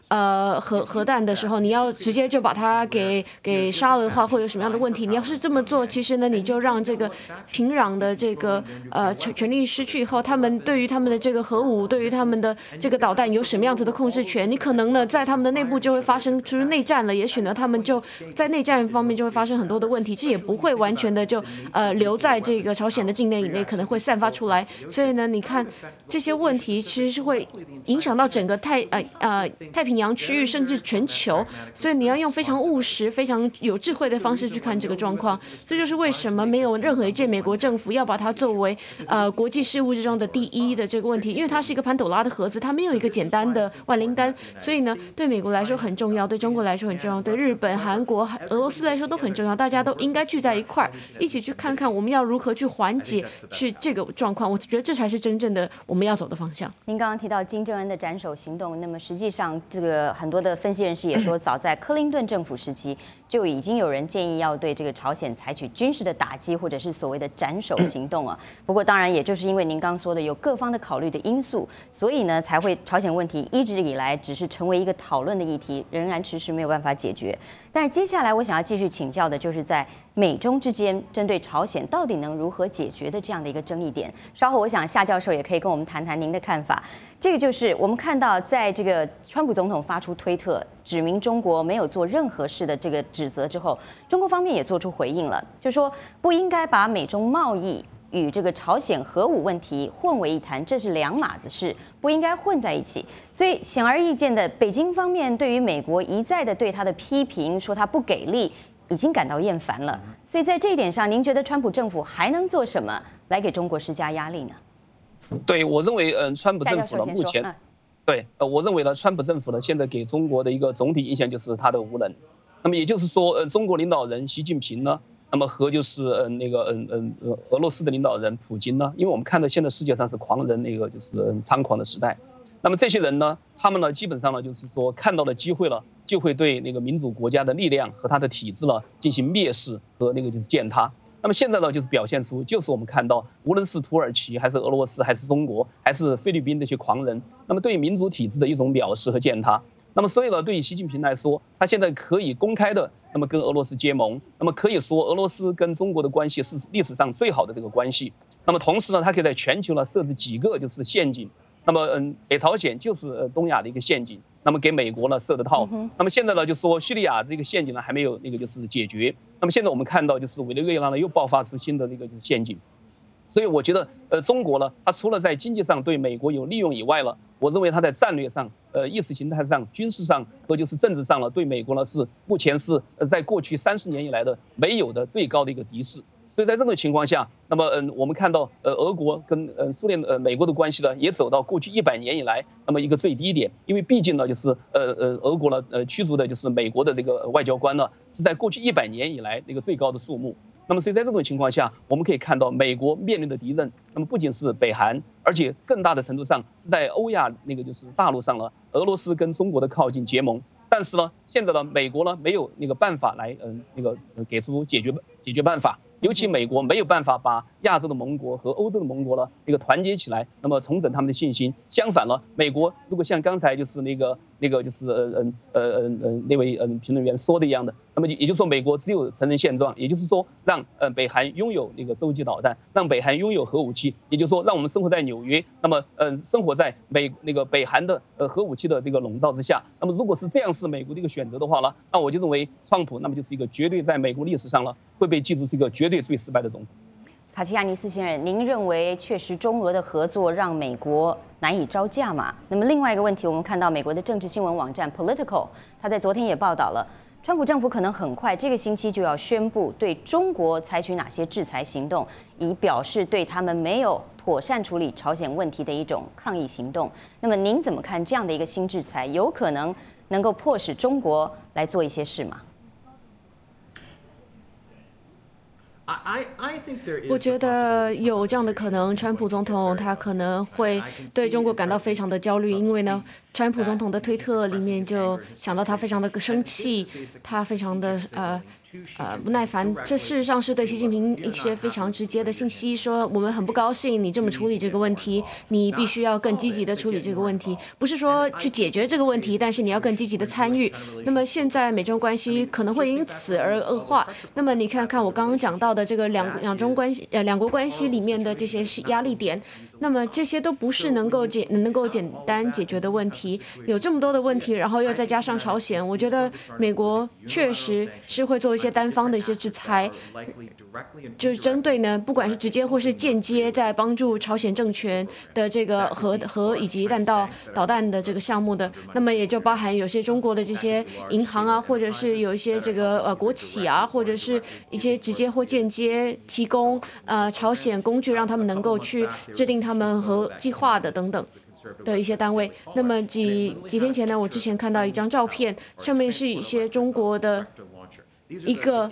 核弹的时候，你要直接就把它给杀了的话，会有什么样的问题？你要是这么做，其实呢，你就让这个平壤的这个权力失去以后，他们对于他们的这个核武，对于他们的这个导弹有什么样子的控制权？你可能呢，在他们的内部就会发生就是内战了，也许呢，他们就在内战方面就会发生很多的问题，这也不会完全的就留在这个朝鲜的境内以内，可能会散发出来。所以呢，你看这些问题其实是会影响到整个太平洋区域，甚至全球。所以你要用非常务实、非常有智慧的方式去看这个状况。这就是为什么没有任何一届美国政府要把它作为国际事务之中的第一的这个问题，因为它是一个潘朵拉的盒子，它没有一个简单的万灵丹。所以呢，对美国来说很重要，对中国来说很重要，对日本、韩国、俄罗斯来说都很重要。大家都应该聚在一块儿，一起去看看我们要如何去缓解去这个状况。我觉得这才是真正的我们要走的方向。 您刚刚提到金正恩的斩首行动，那么实际上这个很多的分析人士也说，早在克林顿政府时期就已经有人建议要对这个朝鲜采取军事的打击，或者是所谓的斩首行动啊。不过当然也就是因为您刚说的有各方的考虑的因素，所以呢才会朝鲜问题一直以来只是成为一个讨论的议题，仍然迟迟没有办法解决。但是接下来我想要继续请教的就是在美中之间针对朝鲜到底能如何解决的这样的一个争议点。稍后我想夏教授也可以跟我们谈谈您的看法。这个就是我们看到在这个川普总统发出推特指明中国没有做任何事的这个指责之后，中国方面也做出回应了，就说不应该把美中贸易与这个朝鲜核武问题混为一谈，这是两码子事，不应该混在一起。所以显而易见的，北京方面对于美国一再的对他的批评，说他不给力，已经感到厌烦了。所以在这一点上，您觉得川普政府还能做什么来给中国施加压力呢？ 对，我认为，川普政府呢目前，我认为呢，川普政府呢现在给中国的一个总体印象就是他的无能。那么也就是说，中国领导人习近平呢，那么和就是俄罗斯的领导人普京呢，因为我们看到现在世界上是狂人那个就是猖狂的时代，那么这些人呢，他们呢基本上呢就是说看到了机会了，就会对那个民主国家的力量和他的体制呢进行蔑视和那个就是践踏。那么现在呢，就是表现出，就是我们看到，无论是土耳其还是俄罗斯还是中国还是菲律宾这些狂人，那么对民主体制的一种藐视和践踏。那么所以呢，对于习近平来说，他现在可以公开的那么跟俄罗斯结盟，那么可以说俄罗斯跟中国的关系是历史上最好的这个关系。那么同时呢，他可以在全球呢设置几个就是陷阱。那么北朝鲜就是东亚的一个陷阱，那么给美国呢设的套。那么现在呢，就说叙利亚这个陷阱呢还没有那个就是解决。那么现在我们看到就是委内瑞拉呢又爆发出新的那个就是陷阱。所以我觉得中国呢，它除了在经济上对美国有利用以外了，我认为它在战略上、意识形态上、军事上和就是政治上呢，对美国呢是目前是在过去30年以来的没有的最高的一个敌视。所以在这种情况下，那么我们看到俄国跟苏联美国的关系呢，也走到过去100年以来那么一个最低点，因为毕竟呢就是俄国呢驱逐的就是美国的这个外交官呢，是在过去100年以来那个最高的数目。那么所以在这种情况下，我们可以看到美国面临的敌人，那么不仅是北韩，而且更大的程度上是在欧亚那个就是大陆上了，俄罗斯跟中国的靠近结盟。但是呢，现在呢，美国呢没有那个办法来给出解决办法。尤其美国没有办法把亚洲的盟国和欧洲的盟国呢团结起来，那么重整他们的信心。相反了，美国如果像刚才就是那就是那位评论员说的一样的，那么也就是说美国只有承认现状，也就是说让北韩拥有那个洲际导弹，让北韩拥有核武器，也就是说让我们生活在纽约，那么生活在北韩的核武器的这个笼罩之下。那么如果是这样是美国的一个选择的话呢，那我就认为川普那么就是一个绝对在美国历史上了会被记住是一个绝对最失败的总统。 卡齐亚尼斯先生，您认为确实中俄的合作让美国难以招架吗？那么另外一个问题，我们看到美国的政治新闻网站 Political， 他在昨天也报道了，川普政府可能很快这个星期就要宣布对中国采取哪些制裁行动，以表示对他们没有妥善处理朝鲜问题的一种抗议行动。那么您怎么看这样的一个新制裁，有可能能够迫使中国来做一些事吗？ 我觉得有这样的可能，川普总统他可能会对中国感到非常的焦虑，因为呢，川普总统的推特里面就想到他非常的生气，他非常的不耐烦。这事实上是对习近平一些非常直接的信息，说我们很不高兴你这么处理这个问题，你必须要更积极的处理这个问题，不是说去解决这个问题，但是你要更积极的参与。那么现在美中关系可能会因此而恶化。那么你看看我刚刚讲到的这个两国关系里面的这些压力点，那么这些都不是能够简单解决的问题。有这么多的问题，然后又再加上朝鲜，我觉得美国确实是会做一些单方的一些制裁，就是针对呢，不管是直接或是间接，在帮助朝鲜政权的这个核以及导弹的这个项目的。那么也就包含有些中国的这些银行啊，或者是有一些这个国企啊，或者是一些直接或间接提供朝鲜工具，让他们能够去制定他们核计划的等等的一些单位。那么几天前呢，我之前看到一张照片，上面是一些中国的一个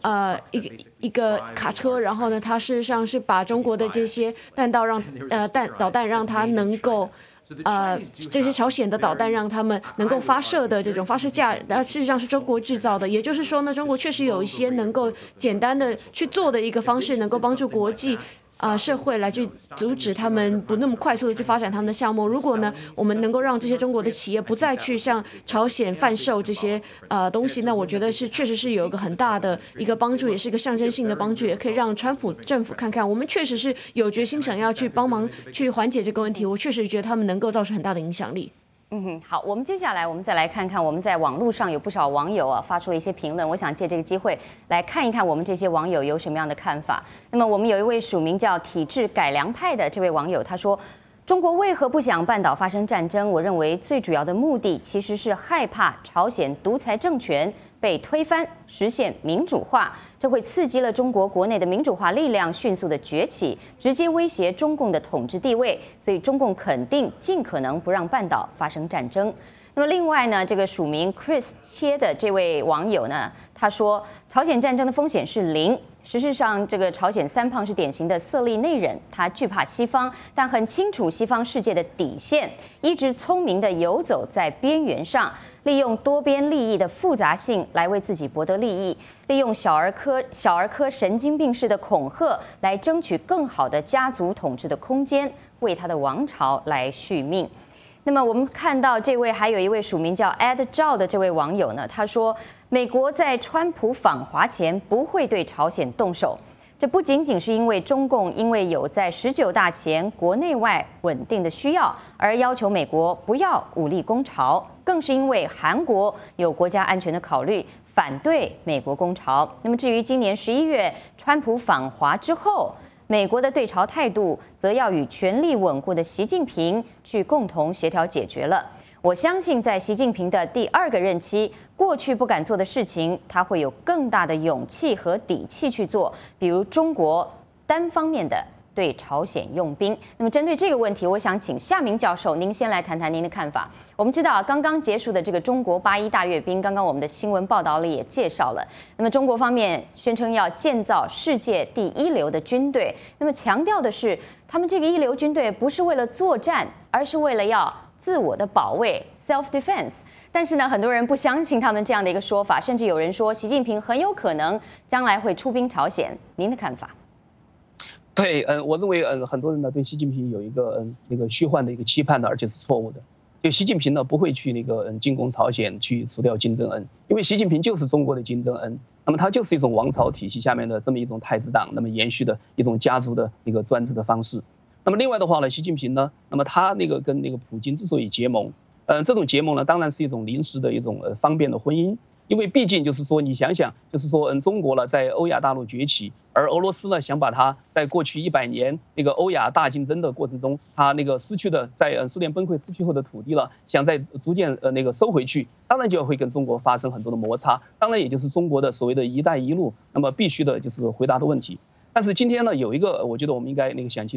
卡车，然后呢，它事实上是把中国的这些导弹让它能够。这些朝鲜的导弹让他们能够发射的这种发射架，事实上是中国制造的。也就是说呢，中国确实有一些能够简单的去做的一个方式，能够帮助国际社会来去阻止他们不那么快速的去发展他们的项目。如果呢，我们能够让这些中国的企业不再去向朝鲜贩售这些东西，那我觉得确实是有一个很大的一个帮助，也是一个象征性的帮助，也可以让川普政府看看，我们确实是有决心想要去帮忙去缓解这个问题。我确实觉得他们能够造成很大的影响力。 好，我们接下来再来看看，我们在网络上有不少网友发出了一些评论，我想借这个机会来看一看我们这些网友有什么样的看法。那么我们有一位署名叫体制改良派的这位网友，他说：中国为何不想半岛发生战争？我认为最主要的目的其实是害怕朝鲜独裁政权被推翻，实现民主化，这会刺激了中国国内的民主化力量迅速的崛起，直接威胁中共的统治地位，所以中共肯定尽可能不让半岛发生战争。那么另外呢，这个署名 Chris 切的这位网友呢，他说朝鲜战争的风险是零。事实上，这个朝鲜三胖是典型的色厉内荏，他惧怕西方，但很清楚西方世界的底线，一直聪明地游走在边缘上，利用多边利益的复杂性来为自己博得利益，利用小儿科神经病式的恐吓来争取更好的家族统治的空间，为他的王朝来续命。那么我们看到还有一位署名叫 Ed 赵的这位网友呢，他说美国在川普访华前不会对朝鲜动手，这不仅仅是因为中共因为有在19大前国内外稳定的需要而要求美国不要武力攻朝，更是因为韩国有国家安全的考虑，反对美国攻朝。那么至于今年11月川普访华之后，美国的对朝态度则要与权力稳固的习近平去共同协调解决了。我相信在习近平的第2个任期，过去不敢做的事情，他会有更大的勇气和底气去做，比如中国单方面的对朝鲜用兵。那么针对这个问题，我想请夏明教授您先来谈谈您的看法。我们知道刚刚结束的这个中国8·1大阅兵，刚刚我们的新闻报道里也介绍了。那么中国方面宣称要建造世界第1流的军队，那么强调的是他们这个1流军队不是为了作战，而是为了要自我的保卫 self-defense。 但是呢，很多人不相信他们这样的一个说法，甚至有人说习近平很有可能将来会出兵朝鲜。您的看法？ 对，我认为很多人呢对习近平有一个那个虚幻的一个期盼的，而且是错误的。就习近平呢不会去那个进攻朝鲜，去除掉金正恩，因为习近平就是中国的金正恩，那么他就是一种王朝体系下面的这么一种太子党，那么延续的一种家族的一个专制的方式。那么另外的话呢，习近平呢，那么他那个跟那个普京之所以结盟，这种结盟呢当然是一种临时的一种方便的婚姻。因为毕竟就是说，你想想，就是说，中国呢在欧亚大陆崛起，而俄罗斯呢想把它在过去100年那个欧亚大竞争的过程中，它那个失去的在苏联崩溃失去后的土地了，想再逐渐那个收回去，当然就会跟中国发生很多的摩擦，当然也就是中国的所谓的一带一路，那么必须的就是回答的问题。但是今天呢，有一个我觉得我们应该那个想清楚，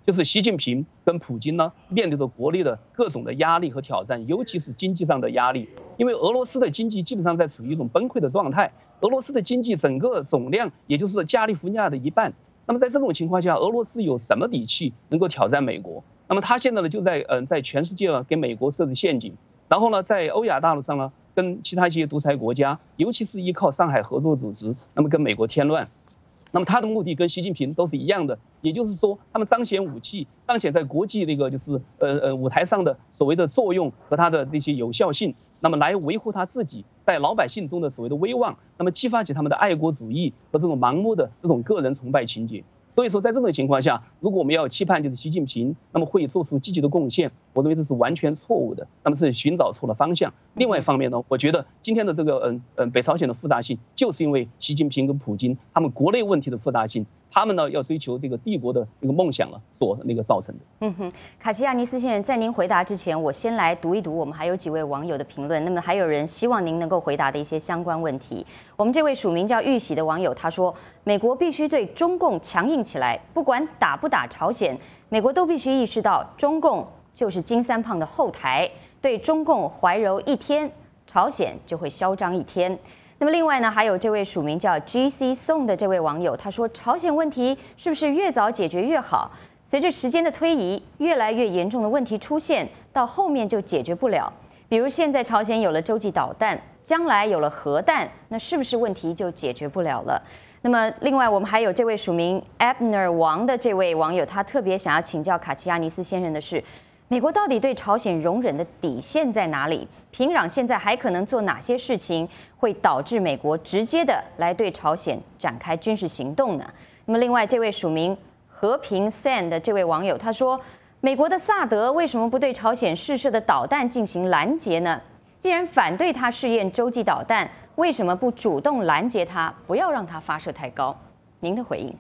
就是习近平跟普京呢面对着国内的各种的压力和挑战，尤其是经济上的压力，因为俄罗斯的经济基本上在处于一种崩溃的状态，俄罗斯的经济整个总量也就是加利福尼亚的1半。那么在这种情况下，俄罗斯有什么底气能够挑战美国？那么他现在呢就在全世界呢给美国设置陷阱，然后呢在欧亚大陆上呢跟其他一些独裁国家，尤其是依靠上海合作组织，那么跟美国添乱。那么他的目的跟习近平都是一样的，也就是说，他们彰显武器，彰显在国际那个就是舞台上的所谓的作用和他的这些有效性，那么来维护他自己在老百姓中的所谓的威望，那么激发起他们的爱国主义和这种盲目的这种个人崇拜情节。所以说，在这种情况下，如果我们要期盼就是习近平那么会做出积极的贡献，我认为这是完全错误的，那么是寻找错了方向。另外一方面呢，我觉得今天的这个北朝鲜的复杂性，就是因为习近平跟普京他们国内问题的复杂性，他们呢要追求这个帝国的这个梦想了所那个造成的。 卡奇亚尼斯先生，在您回答之前，我先来读一读我们还有几位网友的评论。那么还有人希望您能够回答的一些相关问题。我们这位署名叫玉喜的网友他说，美国必须对中共强硬起来，不管打不打朝鲜，美国都必须意识到中共就是金三胖的后台，对中共怀柔一天，朝鲜就会嚣张一天。那么另外呢，还有这位署名叫 GC Song 的这位网友，他说，朝鲜问题是不是越早解决越好？随着时间的推移，越来越严重的问题出现，到后面就解决不了。比如现在朝鲜有了洲际导弹，将来有了核弹，那是不是问题就解决不了了？那么另外我们还有这位署名 Abner 王的这位网友，他特别想要请教卡奇亚尼斯先生的是，美国到底对朝鲜容忍的底线在哪里？平壤现在还可能做哪些事情会导致美国直接的来对朝鲜展开军事行动呢？那么另外这位署名和平 San 的这位网友他说，美国的萨德为什么不对朝鲜试射的导弹进行拦截呢？既然反对他试验洲际导弹，为什么不主动拦截他，不要让他发射太高？您的回应。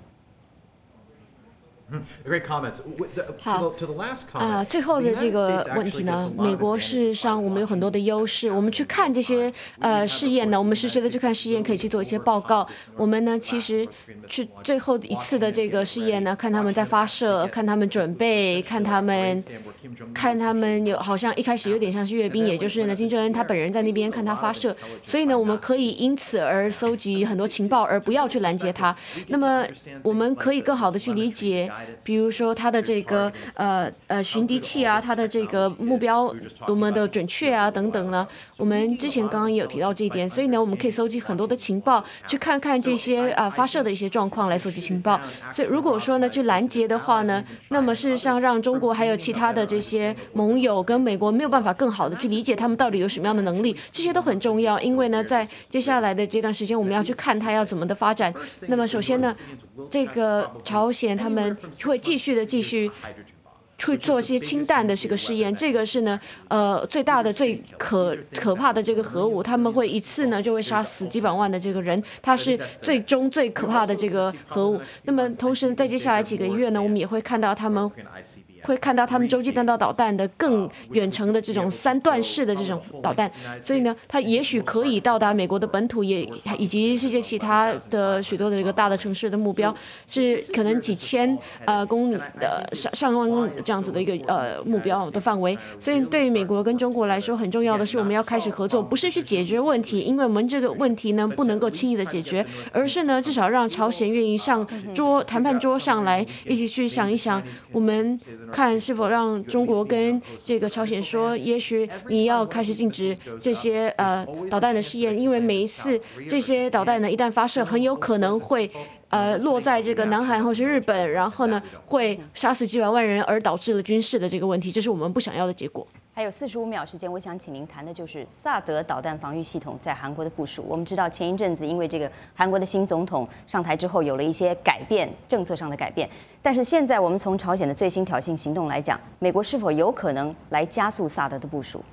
好，最后的这个问题呢，美国事实上我们有很多的优势，我们去看这些试验呢，我们实时的去看试验，可以去做一些报告。我们呢，其实去最后一次的这个试验呢，看他们在发射，看他们准备，看他们有好像一开始有点像是阅兵，也就是呢，金正恩他本人在那边看他发射，所以呢，我们可以因此而搜集很多情报，而不要去拦截他。那么我们可以更好的去理解。比如说它的这个巡敌器啊，它的这个目标多么的准确啊等等呢，我们之前刚刚也有提到这一点，所以呢我们可以搜集很多的情报，去看看这些发射的一些状况来搜集情报。所以如果说呢去拦截的话呢，那么事实上让中国还有其他的这些盟友跟美国没有办法更好的去理解他们到底有什么样的能力，这些都很重要，因为呢在接下来的这段时间我们要去看它要怎么的发展。那么首先呢，这个朝鲜他们会继续去做一些氢弹的这个试验，这个是呢最大的最可怕的这个核武，他们会一次呢就会杀死几百万的这个人，它是最终最可怕的这个核武。那么同时在接下来几个月呢，我们也会看到他们洲际弹道导弹的更远程的这种3段式的这种导弹，所以呢，它也许可以到达美国的本土，以及世界其他的许多的这个大的城市的目标，是可能几千公里的上万公里这样子的一个目标的范围。所以对于美国跟中国来说，很重要的是我们要开始合作，不是去解决问题，因为我们这个问题呢不能够轻易的解决，而是呢至少让朝鲜愿意上谈判桌上来一起去想一想，我们看是否让中国跟这个朝鲜说，也许你要开始禁止这些导弹的试验，因为每一次这些导弹呢一旦发射，很有可能会落在这个南韩或是日本，然后呢会杀死几百万人，而导致了军事的这个问题，这是我们不想要的结果。 还有45秒时间，我想请您谈的就是萨德导弹防御系统在韩国的部署。我们知道前一阵子因为这个韩国的新总统上台之后有了一些改变，政策上的改变，但是现在我们从朝鲜的最新挑衅行动来讲，美国是否有可能来加速萨德的部署？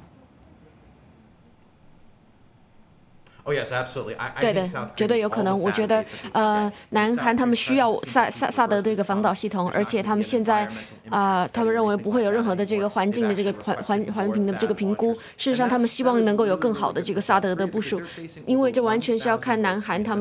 对的，绝对有可能。我觉得，南韩他们需要萨德这个防导系统，而且他们现在，他们认为不会有任何的这个环境的这个环评的这个评估。事实上，他们希望能够有更好的这个萨德的部署，因为这完全是要看南韩他们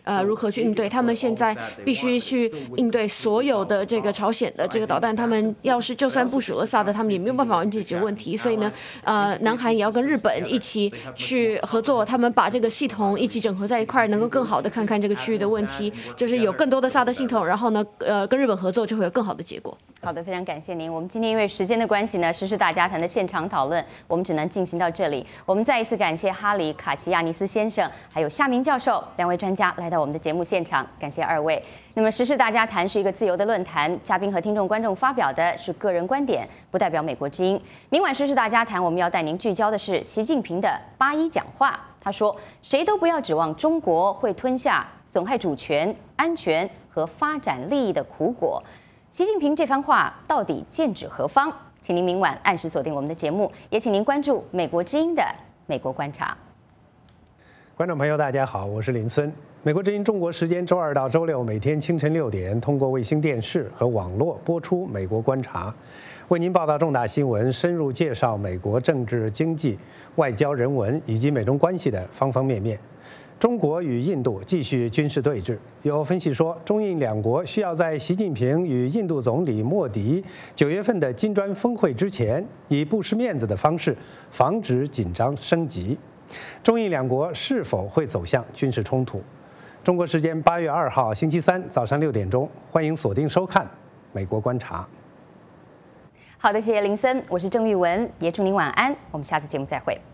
如何去应对。他们现在必须去应对所有的这个朝鲜的这个导弹，他们就算部署了萨德，他们也没有办法完全解决问题。所以呢，南韩也要跟日本一起去合作，他们把这个系统一起整合在一块，能够更好的看看这个区域的问题，就是有更多的萨德系统，然后呢，跟日本合作就会有更好的结果。 好的，非常感谢您。我们今天因为时间的关系呢，时事大家谈的现场讨论我们只能进行到这里。我们再一次感谢哈里·卡奇亚尼斯先生还有夏明教授2位专家来到我们的节目现场，感谢2位。那么时事大家谈是一个自由的论坛，嘉宾和听众观众发表的是个人观点，不代表美国之音。明晚时事大家谈我们要带您聚焦的是习近平的8·1讲话。他说：“谁都不要指望中国会吞下损害主权、安全和发展利益的苦果。”习近平这番话到底剑指何方？请您明晚按时锁定我们的节目，也请您关注美国之音的美国观察。 观众朋友，大家好，我是林森。美国之音中国时间周2到周6每天清晨6点，通过卫星电视和网络播出《美国观察》，为您报道重大新闻，深入介绍美国政治、经济、外交、人文以及美中关系的方方面面。中国与印度继续军事对峙，有分析说，中印两国需要在习近平与印度总理莫迪9月份的金砖峰会之前，以不失面子的方式防止紧张升级。中印两国是否会走向军事冲突？中国时间8月2号星期三早上6点钟，欢迎锁定收看《美国观察》。 好的，谢谢林森，我是郑玉文，也祝您晚安，我们下次节目再会。